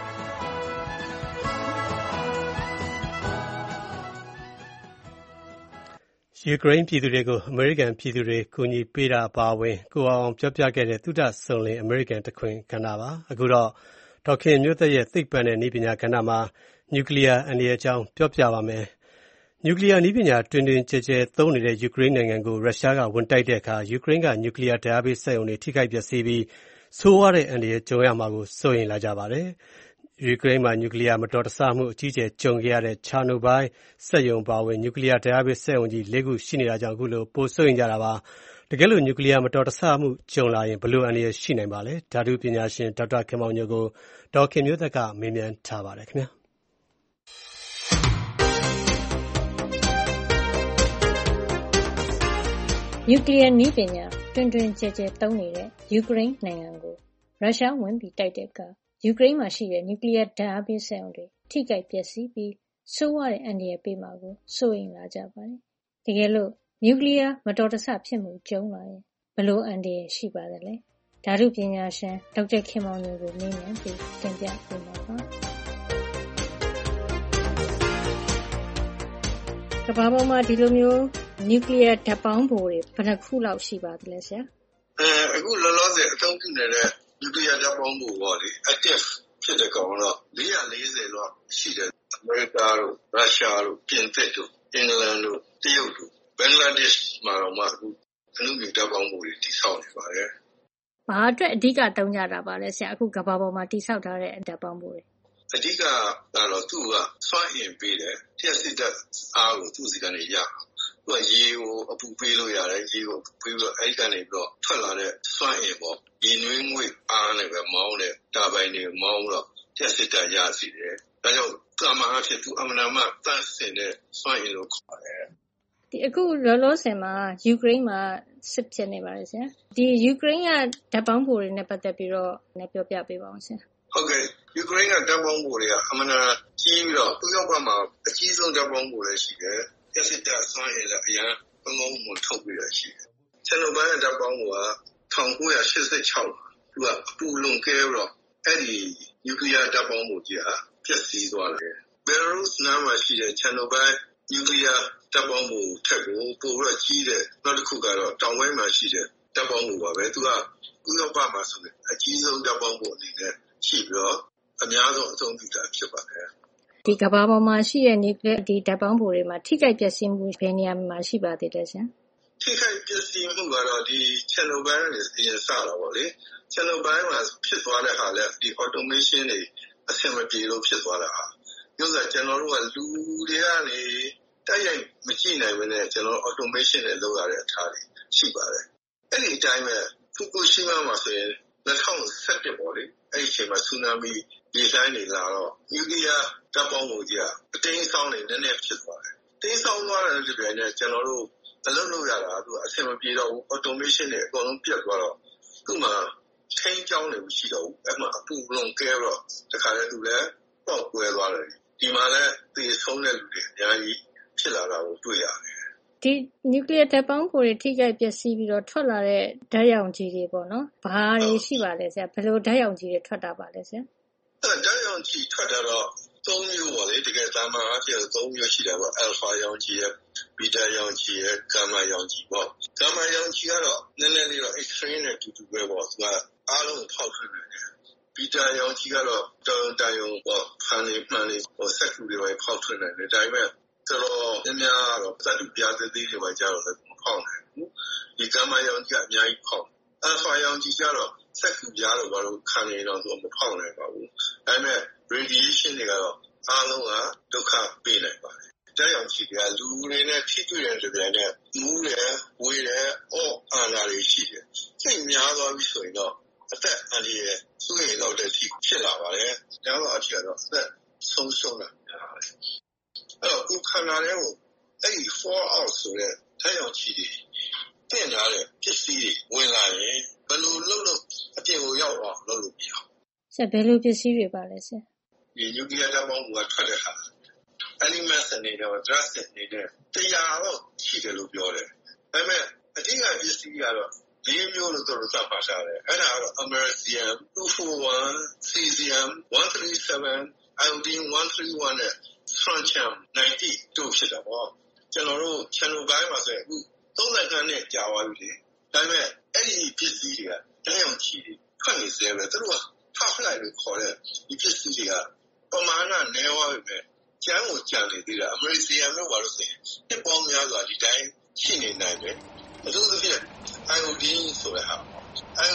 ယူကရိန်းပြည်သူတွေကိုအမေရိကန်ပြည်သူတွေကူညီပေးတာအပါအဝင်ကိုအောင်ပြောပြခဲ့တဲ့သုတစုံလင်အမေရိကန်တခွင်ကဏ္ဍပါအခုတော့ဒေါက်ခင်မျိုးသက်ရဲ့သိပ္ပံနဲ့နည်းပညာကဏ္ဍမှာနျူကလ িয়ার အန္တရာယ်အကြောင်းပြောပြပါမယ်နျူကလ িয়ার နည်းပညာတွင်တွင်ကျယ်ကျယ်သုံးနေတဲ့ယူကရိန်းနိုင်ငံကိုရုရှားကဝင်တိုက်တဲ့အခါယူကရိန်းကနျူကလ িয়ার ဓာတ်အားပေးစက်ရုံတွေထိခိုက်ပျက်စီးပြီးဆိုးဝါးတဲ့အန္တရာယ်ကြုံရမှာကိုစိုးရိမ်လာကြပါတယ်။ ယူကရိန်းမှာနျူကလီးယားမတော်တဆမှုအကြီးအကျယ်ကြုံခဲ့ရတဲ့ Chernobyl စက်ရုံအပါအဝင် နျူကလီးယားဓာတ်အားပေးစက်ရုံကြီး လေး ခုရှိနေတာကြောင့် ခုလိုပိုစိုးရိမ်ကြတာပါ။ တကယ်လို့ နျူကလီးယားမတော်တဆမှုကြုံလာရင် ဘယ်လိုအန္တရာယ်ရှိနိုင်ပါလဲ။ ဓာတုပညာရှင် ဒေါက်တာခင်မောင်ညိုကို ဒေါ်ခင်မျိုးသက်က မေးမြန်းထားပါတယ်ခင်ဗျာ။နျူကလီးယားနည်းပညာတွင်တွင်ကျယ်ကျယ်သုံးနေတဲ့ယူကရိန်းနိုင်ငံကိုရုရှားဝင်ပြီးတိုက်တဲ့အခါယူကရိန်းမှာရှိတဲ့နျူကလီးယားဓာတ်အားပေးစက်ရုံတွေထိခိုက်ပျက်စီးပြီးဆိုးဝါးတဲ့အန္တရာယ်ပေးမှာကိုစိုးရိမ်လာကြပါတယ်။တကယ်လို့နျူကလီးယားမတော်တဆဖြစ်မှုကြုံလာရင်ဘယ်လိုအန္တရာယ်ရှိပါသလဲ။ဓာတုပညာရှင်ဒေါက်တာခင်မောင်ညိုကိုမေးမြန်းပြီးတင်ပြပေးမှာပါ။ကမ္ဘာပေါ်မှာဒီလိုမျိုးနျူကလီးယားဓာတ်ပေါင်းဖိုတွေဘယ်နှခုလောက်ရှိပါသလဲဆရာ။အဲအခုလောလောဆယ်အသုံးပြုနေတဲ့နျူကလီးယားဓာတ်ပေါင်းဖိုပေါ့လေ active ဖြစ်တဲ့ကောင်တော့လေးရာလေးဆယ်လောက်ရှိတယ်။အမေရိကတို့ရုရှားတို့ပြင်သစ်တို့အင်္ဂလန်တို့တရုတ်တို့ဘင်္ဂလားဒေ့ရှ်မှာတော့မှအခုအနုမြူဓာတ်ပေါင်းဖိုတွေတည်ဆောက်နေပါတယ်။ဘာအတွက်အဓိကသုံးကြတာပါလဲဆရာအခုကမ္ဘာပေါ်မှာတည်ဆောက်ထားတဲ့ဓာတ်ပေါင်းဖိုတွေအဓိကကတော့သူကစွမ်းအင်ပေးတယ်လျှပ်စစ်ဓာတ်အားကိုသူ့စီကနေရသူကရေကိုအပူပေးလို့ရတယ်ရေကိုပေးလို့အဲ့ကနေပြီးတော့ထွက်လာတဲ့စွမ်းအင်ပေါ့ဒီနွေးငွေ့အားနဲ့ပဲမောင်းတဲ့တာဘိုင်တွေမောင်းတော့လျှပ်စစ်ဓာတ်ရစီတယ်ဒါကြောင့်ကာမအားဖြင့်သူအမှန်တမ်းတန့်စင်တဲ့စွမ်းအင်လို့ခေါ်တယ်ဒီအခုလောလောဆယ်မှာယူကရိန်းမှာစစ်ဖြစ်နေပါတယ်ဆရာဒီယူကရိန်းကဓာတ်ပေါင်းဖိုတွေနဲ့ပတ်သက်ပြီးတော့လည်းပြောပြပေးပါအောင်ဆရာဟုတ်ကဲ့ယူကရိန်းကဓာတ်ပေါင်းဖိုတွေကအမှန်တမ်းကြီးပြီးတော့ဥရောပမှာအကြီးဆုံးဓာတ်ပေါင်းဖိုလည်းရှိတယ်လျှပ်စစ်ဓာတ်စွမ်းအင်လည်းအရင်ကောင်းကောင်းမွန်ထုတ်ပြီးရရှိတယ်ချန်နိုဘိုင်းဓာတ်ပေါင်းဖိုက၁၉၈၆သူကအပူလွန်ကဲတော့အဲ့ဒီနျူကလီးယားဓာတ်ပေါင်းဖိုကြီးကပျက်စီးသွားတယ်ဘယ်လာရုစ်နားမှာရှိတဲ့ချန်နိုဘိုင်းနျူကလီးယားဓာတ်ပေါင်းဖိုထက်ကိုပိုပြီးတော့ကြီးတဲ့နောက်တစ်ခုကတော့တောင်ပိုင်းမှာရှိတဲ့ဓာတ်ပေါင်းဖိုပါပဲသူကဥရောပမှာဆိုရင်အကြီးဆုံးဓာတ်ပေါင်းဖိုအနေနဲ့ရှိပြီးတော့အများဆုံးအသုံးပြုတာဖြစ်ပါတယ်ဒီကမ္ဘာပေါ်မှာရှိတဲ့နျူကလီးယားဒီဓာတ်ပေါင်းဖိုတွေမှာထိခိုက်ပျက်စီးမှုဘယ်နေရာမှာရှိပါသေးတယ်ဆရာထိခိုက်ပျက်စီးမှုကတော့ဒီချန်နိုဘိုင်းနဲ့အရင်စတာပေါ့လေချန်နိုဘိုင်းမှာဖြစ်သွားတဲ့ဟာလဲဒီ automation တွေအဆင်မပြေလို့ဖြစ်သွားတာဟာပြောစရာကျွန်တော်တို့ကလူတွေကနေတိုက်ရိုက်မကြည့်နိုင်ဘဲနဲ့ကျွန်တော် automation နဲ့လုပ်ရတဲ့အထားတွေရှိပါတယ်အဲ့ဒီအတိုင်းပဲဖူကူရှီမာမှာဆိုရင်၂၀၁၁ပေါ့လေအဲ့ဒီအချိန်မှာဆူနာမီဒီဇိုင်းတွေလာတော့နျူကလီးယားဓာတ်ပေါင်းဖိုကြီးကအတင်းဆောင်းနေနည်းနည်းဖြစ်သွားတယ်တင်းဆောင်းသွားတဲ့လူတွေနဲ့ကျွန်တော်တို့အလုပ်လုပ်ရတာသူအဆင်မပြေတော့ဘူး automation တွေအကုန်လုံးပြတ်သွားတော့သူ့မှာထိန်းကြောင်းနေမရှိတော့ဘူးအဲ့မှာအပူလွန်ကဲတော့တခါတည်းသူလည်းပေါက်ကွဲသွားတယ်ဒီမှာလည်းသေဆုံးတဲ့လူတွေအများကြီးဖြစ်လာတာကိုတွေ့ရတယ်ဒီနျူကလီးယားဓာတ်ပေါင်းဖိုတွေထိခိုက်ပျက်စီးပြီးတော့ထွက်လာတဲ့ဓာတ်ရောင်ခြည်တွေပေါ့နော်ဘာတွေရှိပါလဲဆရာဘယ်လိုဓာတ်ရောင်ခြည်တွေထွက်တာပါလဲဆရာအဲ့ဓာတ်ရောင်ခြည်ထွက်တာတော့သုံးမျိုးပါလေတကယ်သာမန်အဖြစ်သုံးမျိုးရှိတယ်ပေါ့ alpha ရောင်ခြည်ရယ် beta ရောင်ခြည်ရယ် gamma ရောင်ခြည်ပေါ့ gamma ရောင်ခြည်ကတော့နည်းနည်းလေးတော့ extreme နဲ့တူတူပဲပေါ့သူကအားလုံးဖောက်ထွင်းနေတယ် beta ရောင်ခြည်ကတော့တောင်တန်ရုံပေါ့ဖန်လေးမှန်လေးဟိုစက်ကူတွေပဲဖောက်ထွင်းနေတယ်ဒါပေမဲ့ဆိုတော့ညများတော့သတ္တုပြားသေးသေးတွေပဲကြတော့လည်းမဖောက်နိုင်ဘူးဒီ gamma ရောင်ခြည်ကအများကြီးဖောက် alpha ရောင်ခြည်ကျတော့စက်ကူပြားတော့ဘာလို့ခံနေတော့သူမဖောက်နိုင်ပါဘူးဒါပေမဲ့ radiation တွေကတော့အားလုံးကဒုက္ခပေးနိုင်ပါတယ်ဓာတ်ရောင်ခြည်ကလူတွေနဲ့ထိတွေ့တဲ့ကြတဲ့နဲ့မူးတယ်ဝေးတယ်အော့အာနာတွေရှိတယ်စိတ်များသွားပြီဆိုရင်တော့အသက်အန္တရာယ်ဆိုရင်တော့တည်းဖြစ်လာပါတယ်ဒါတော့အဖြစ်တော့အသက်ဆုံးရှုံးတာများပါတယ်အဲ့တော့ခုခန္ဓာလေးကိုအဲ့ဒီ four out ဆိုတဲ့ဓာတ်ရောင်ခြည်တွေတင်ထားတဲ့ပစ္စည်းတွေဝင်လာရင်ဘယ်လိုလုပ်လို့အပြင်ကိုရောက်အောင်လုပ်လို့မရဘူးဆရာဘယ်လိုပစ္စည်းတွေပါလဲဆရာဒီနျူကလီးယားဓာတ်ပေါင်းဖိုကထွက်တဲ့ဟာ elements အနေနဲ့ dust အနေနဲ့တရားတော့ရှိတယ်လို့ပြောတယ်။ဒါပေမဲ့အဓိကပစ္စည်းကတော့လေးမျိုးလို့သူတို့သတ်မှတ်ထားတယ်။အဲ့ဒါကတော့ americium two forty-one, cesium one thirty-seven, iodine one thirty-one နဲ့ strontium ninety တို့ဖြစ်တာပေါ့။ကျွန်တော်တို့ချန်နိုဘိုင်းမှာဆိုရင်အခုသုံးဆယ်နှစ်ကြာသွားပြီလေ။ဒါပေမဲ့အဲ့ဒီပစ္စည်းတွေကဓာတ်ရောင်ခြည်တွေထွက်နေစေပဲသူတို့က half-life လို့ခေါ်တဲ့ဒီပစ္စည်းတွေကပမာဏနည်းသွားပြီပဲကျန်းကိုကြံနေသေးတာအမေရိကန်မျိုးပါလို့ဆိုရင်တစ်ပေါင်းများစွာဒီတိုင်းရှိနေနိုင်တယ်အထူးသဖြင့် iodine ဆိုတဲ့ဟာ iodine one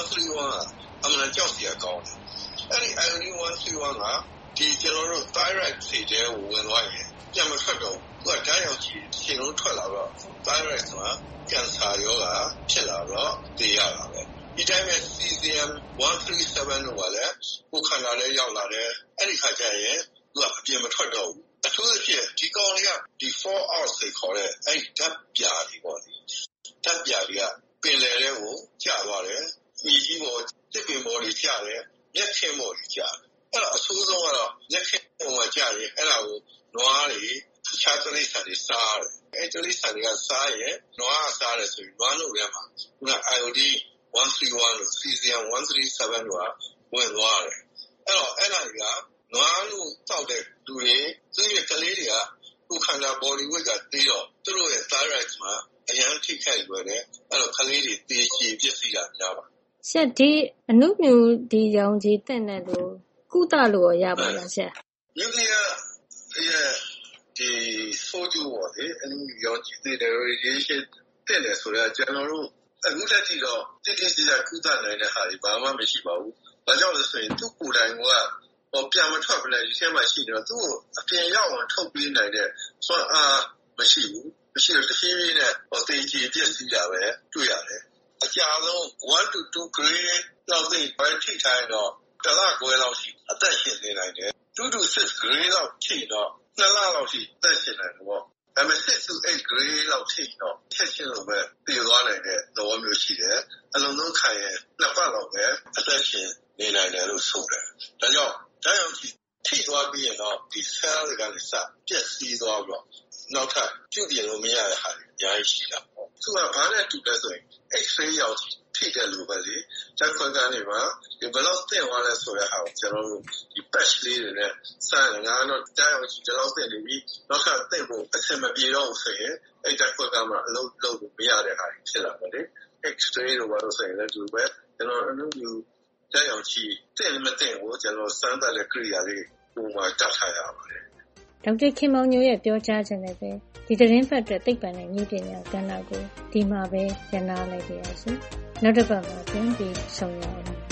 three one ကအမှန်ကြောက်စရာကောင်းတယ်အဲ့ဒီ iodine one three one ကဒီကျွန်တော်တို့ thyroid စီတဲကိုဝင်သွားရင်ပြန်မထွက်တော့ဘူးသူကဓာတ်ရောင်ခြည်ရှင်လုံးထွက်လာတော့ thyroid ဆိုတာကင်ဆာရောဂါဖြစ်လာတော့သိရတာပဲဒီတိုင်းပဲ cesium one three seven လို့ပါလေကိုခန္ဓာလေးရောက်လာတယ်အဲ့ဒီခါကျရင်သူကအပြင်မထွက်တော့ဘူးအထူးသဖြင့်ဒီကောင်လေးကဒီ four hours ကိုခေါ်တဲ့အဲ့ဒီဓာတ်ပြာတွေပေါ့လေဓာတ်ပြာတွေကပင်လယ်ထဲကိုကျသွားတယ်မြေကြီးပေါ်တစ်ပင်ပေါ်ကြီးကျတယ်မျက်ခင်းပေါ်ကြီးကျတယ်အဲ့တော့အဆိုးဆုံးကတော့မျက်ခင်းပေါ်မှာကျရင်အဲ့ဒါကိုနွားတွေခြားတိရစ္ဆာန်တွေစားတယ်အဲ့တိရစ္ဆာန်တွေကစားရင်နွားကစားတယ်ဆိုရင်နွားတို့ထဲမှာခုန iodine one three one လို့ cesium one three seven လို့ဝင်သွားတယ်အဲ့တော့အဲ့ဒါကနွားတို့တောက်တဲ့လူတွေသူ့ရဲ့ကလေးတွေကကိုယ်ခန္ဓာ body weight ကတေးတော့သူတို့ရဲ့ thyroid မှာအရန်ထိခိုက်လွယ်တယ်အဲ့တော့ကလေးတွေတေးချီပြည့်စည်တာများပါရှက်ဒီအနုမြူဒီရောင်ကြီးတက်နေလို့ကုသလို့ရပါလားရှက် nuclear ရဲ့ဒီဆိုဂျူဝါလေအနုမြူရောင်ကြီးတဲ့ radiation တက်နေဆိုတော့ကျွန်တော်တို့အခုလက်ကြည့်တော့တိတိကျကျကုသနိုင်တဲ့ဟာတွေဘာမှမရှိပါဘူး။ဒါကြောင့်လဲဆိုရင်သူ့ကိုယ်တိုင်ကဟောပြန်မထွက်ဘဲဒီထဲမှာရှိနေတော့သူ့ကိုအပြင်ရောက်အောင်ထုတ်ပေးနိုင်တဲ့စွမ်းအားမရှိဘူး။မရှိတော့တစ်ဖြည်းဖြည်းနဲ့ဟောတေးကြီးပြည့်စည်တာပဲတွေ့ရတယ်။အကြာဆုံးone to two grade လောက်သိပဲထိထိုင်တော့တလခွဲလောက်ရှိအသက်ရှင်နေနိုင်တယ်။ two to six grade လောက်ထိတော့နှစ်လလောက်ရှိအသက်ရှင်နိုင်တယ်ပေါ့။ဒါပေမဲ့ six to eight grade လောက်ထိတော့ချက်ချင်းလိုပဲပြေသွားနိုင်တဲ့သဘောမျိုးရှိတယ်။အလုံးစုံခံရင်နှစ်ပတ်လောက်ပဲအသက်ရှင်နေနိုင်တယ်လို့ဆိုတယ်။ဒါကြောင့်ဓာတ်ရောင်ခြည်ထိသွားပြီးရင်တော့ဒီ cell တွေကလည်းစပျက်စီးသွားပြီးတော့နောက်ထပ်ပြုပြင်လို့မရတဲ့ဟာတွေအများကြီးရှိတာပေါ့။သူကဘာနဲ့တူလဲဆိုရင် X-ray ရောင်ခြည်ထိတဲ့လူပဲလေဓာတ်ခွဲခန်းတွေမှာဒီဘယ်လောက်တင်သွားလဲဆိုတဲ့ဟာကိုကျွန်တော်တို့ဒီ patch လေးတွေနဲ့စမ်းငါတော့ဓာတ်ရောင်ခြည်ဒီလောက်တင်နေပြီနောက်ထပ်တင်ဖို့အဆင်မပြေတော့ဘူးဆိုရင်အဲ့ဓာတ်ခွဲခန်းမှာအလုပ်လုပ်လို့မရတဲ့ဟာတွေဖြစ်လာတယ်လေ X-ray တို့ဘာလို့ဆိုရင်လည်းဒီပဲကျွန်တော်အနုမြူဓာတ်ရောင်ခြည်တင်မတင်ကိုကျွန်တော်စမ်းသပ်တဲ့ကိရိယာလေးပုံမှန်တတ်ထားရပါတယ်ဒေါက်တာခင်မောင်ညိုရဲ့ပြောကြားခြင်းနဲ့ပဲဒီသတင်းဖတ်တဲ့သိပ္ပံနဲ့ဉာဏ်ပညာကဏ္ဍကိုဒီမှာပဲရနာလိုက်ပါရစေ။နောက်တစ်ပတ်မှာပြန်ပြီးဆုံရအောင်။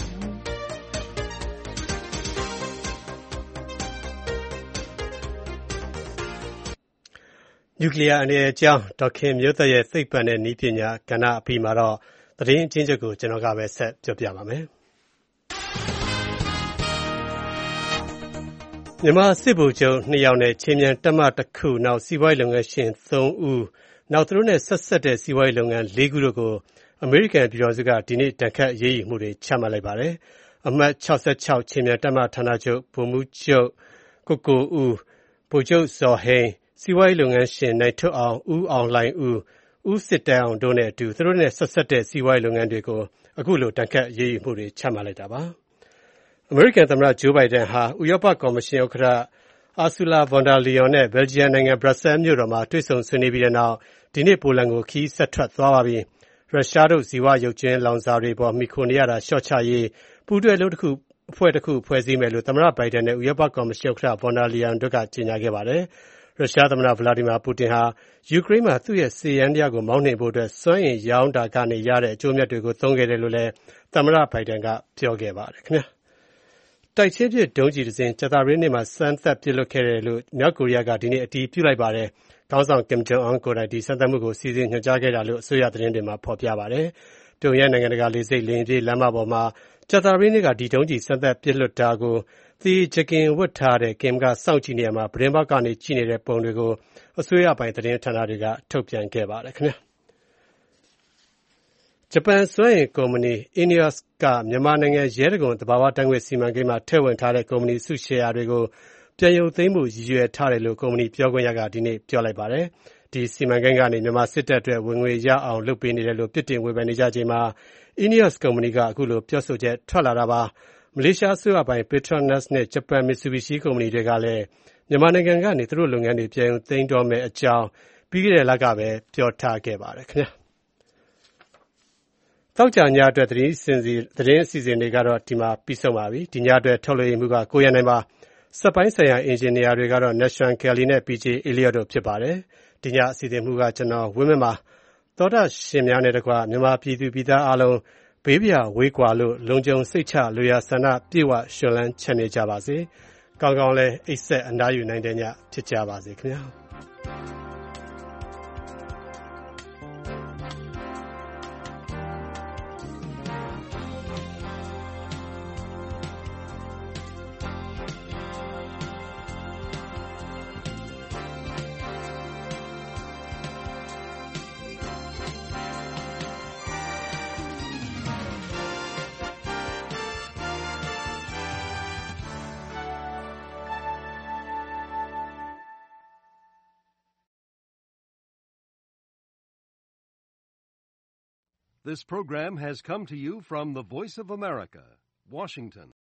နျူကလ িয়ার အနေအကြောင်းဒေါက်ခင်မျိုးသက်ရဲ့သိပ္ပံနဲ့ဉာဏ်ပညာကဏ္ဍအပြီးမှာတော့သတင်းအချင်းချုပ်ကိုကျွန်တော်ကပဲဆက်ပြောပြပါမယ်။မြန်မာစစ်ဗိုလ်ချုပ်နှစ်ယောက်နဲ့ချင်းမြန်တပ်မတစ်ခုနောက်စီးပွားရေးလုပ်ငန်းရှင်သုံးဦးနောက်သူတို့နဲ့ဆက်ဆက်တဲ့စီးပွားရေးလုပ်ငန်းလေးခုတို့ကိုအမေရိကန်ပြည်တော်စုကဒီနေ့တန်ခတ်အရေးယူမှုတွေချမှတ်လိုက်ပါတယ်။အမှတ်၆၆ချင်းမြန်တပ်မဌာနချုပ်ဗိုလ်မှူးချုပ်ကိုကိုဦးဗိုလ်ချုပ်ဇော်ဟိန်းစီးပွားရေးလုပ်ငန်းရှင်နိုင်ထွတ်အောင်ဦးအောင်လှိုင်ဦးဦးစစ်တန်းအောင်တို့နဲ့အတူသူတို့နဲ့ဆက်ဆက်တဲ့စီးပွားရေးလုပ်ငန်းတွေကိုအခုလိုတန်ခတ်အရေးယူမှုတွေချမှတ်လိုက်တာပါ။အမေရိကန်သမ္မတဂျိုးဘိုင်ဒန်ဟာဥရောပကော်မရှင်ဥက္ကဋ္ဌအာဆူလာဗွန်ဒါလီယွန်နဲ့ဘယ်လ်ဂျီယံနိုင်ငံဘရပ်ဆဲလ်မြို့တော်မှာတွေ့ဆုံဆွေးနွေးပြီးတဲ့နောက်ဒီနေ့ပိုလန်ကိုခရီးဆက်ထွက်သွားပါပြီ။ရုရှားတို့ဇီဝရုပ်ကြွင်းလောင်စာတွေပေါ်မှီခိုနေရတာလျှော့ချရေးပူးတွဲလုပ်တစ်ခုအဖွဲ့တစ်ခုဖွဲ့စည်းမယ်လို့သမ္မတဘိုင်ဒန်နဲ့ဥရောပကော်မရှင်ဥက္ကဋ္ဌဗွန်ဒါလီယွန်တို့ကကြေညာခဲ့ပါတယ်။ရုရှားသမ္မတဗလာဒီမာပူတင်ဟာယူကရိန်းမှာသူ့ရဲ့စစ်ယန္တရားကိုမောင်းနှင်ဖို့အတွက်စွမ်းအင်ရောင်းတာကနေရတဲ့အကျိုးအမြတ်တွေကိုသုံးခဲ့တယ်လို့လည်းသမ္မတဘိုင်ဒန်ကပြောခဲ့ပါတယ်ခင်ဗျာ။တိုက်ချင်းဖြစ်ဒုံးကျည်တစ်စင်းကြာသပတေးနေ့မှာစမ်းသပ်ပစ်လွှတ်ခဲ့တယ်လို့မြောက်ကိုရီးယားကဒီနေ့အတည်ပြုလိုက်ပါတယ်။ခေါင်းဆောင်ကင်ဂျုံအွန်ကိုယ်တိုင်ဒီစမ်းသပ်မှုကိုစီစဉ်ညွှန်ကြားခဲ့တာလို့အစိုးရသတင်းတွေမှာဖော်ပြပါတယ်။ပြုံယမ်းနိုင်ငံတကာလေဆိပ်လေယာဉ်ပြေးလမ်းမပေါ်မှာကြာသပတေးနေ့ကဒီဒုံးကျည်စမ်းသပ်ပစ်လွှတ်တာကိုသီဂျကင်ဝတ်ထားတဲ့ကင်ကစောင့်ကြည့်နေရမှာဗရင်ဘောက်ကနေကြည့်နေတဲ့ပုံတွေကိုအစိုးရပိုင်းသတင်းဌာနတွေကထုတ်ပြန်ခဲ့ပါတယ်ခင်ဗျာ။ဂျပန်စွမ်းအင်ကုမ္ပဏီ Ineos ကမြန်မာနိုင်ငံရဲတံခွန်သဘာဝဓာတ်ငွေ့စီမံကိန်းမှာထည့်ဝင်ထားတဲ့ကုမ္ပဏီစုရှယ်ယာတွေကိုပြန်ရုပ်သိမ်းဖို့ရည်ရွယ်ထားတယ်လို့ကုမ္ပဏီပြောခွင့်ရကဒီနေ့ပြောလိုက်ပါတယ်။ဒီစီမံကိန်းကနေမြန်မာစစ်တပ်အတွက်ဝင်ငွေရအောင်လုပ်ပေးနေတယ်လို့ပြစ်တင်ဝေဖန်နေကြချိန်မှာ Ineos ကုမ္ပဏီကအခုလိုပြောဆိုချက်ထွက်လာတာပါ။မလေးရှားအစိုးရပိုင် Petronas နဲ့ဂျပန် Mitsubishi ကုမ္ပဏီတွေကလည်းမြန်မာနိုင်ငံကနေသူတို့လုပ်ငန်းတွေပြန်ရုပ်သိမ်းတော့မယ့်အကြောင်းပြီးခဲ့တဲ့လကပဲပြောထားခဲ့ပါတယ်ခင်ဗျာ။သောကြာညအတွက်သတင်းစင်စီသတင်းအစီအစဉ်တွေကတော့ဒီမှာပြီးဆုံးပါပြီ။ဒီညအတွက်ထုတ်လွှင့်မှုကကိုရန်နိုင်ပါ။စက်ပိုင်းဆိုင်ရာအင်ဂျင်နီယာတွေကတော့ Nation Kelly နဲ့ ပီဂျေ Elliot တို့ဖြစ်ပါတယ်။ဒီညအစီအစဉ်မှုကကျွန်တော်ဝင်းမင်းပါ။သောတာရှင်များနဲ့တကွမြန်မာပြည်သူပြည်သားအားလုံးဘေးပြဝေးကွာလို့လုံခြုံစိတ်ချလွေရာဆန္ဒပြေဝရွှင်လန်းချမ်းမြေ့ကြပါစေကောင်းကောင်းလဲအိပ်ဆက်အနားယူနိုင်တဲ့ညဖြစ်ကြပါစေခင်ဗျာ This program has come to you from the Voice of America, Washington.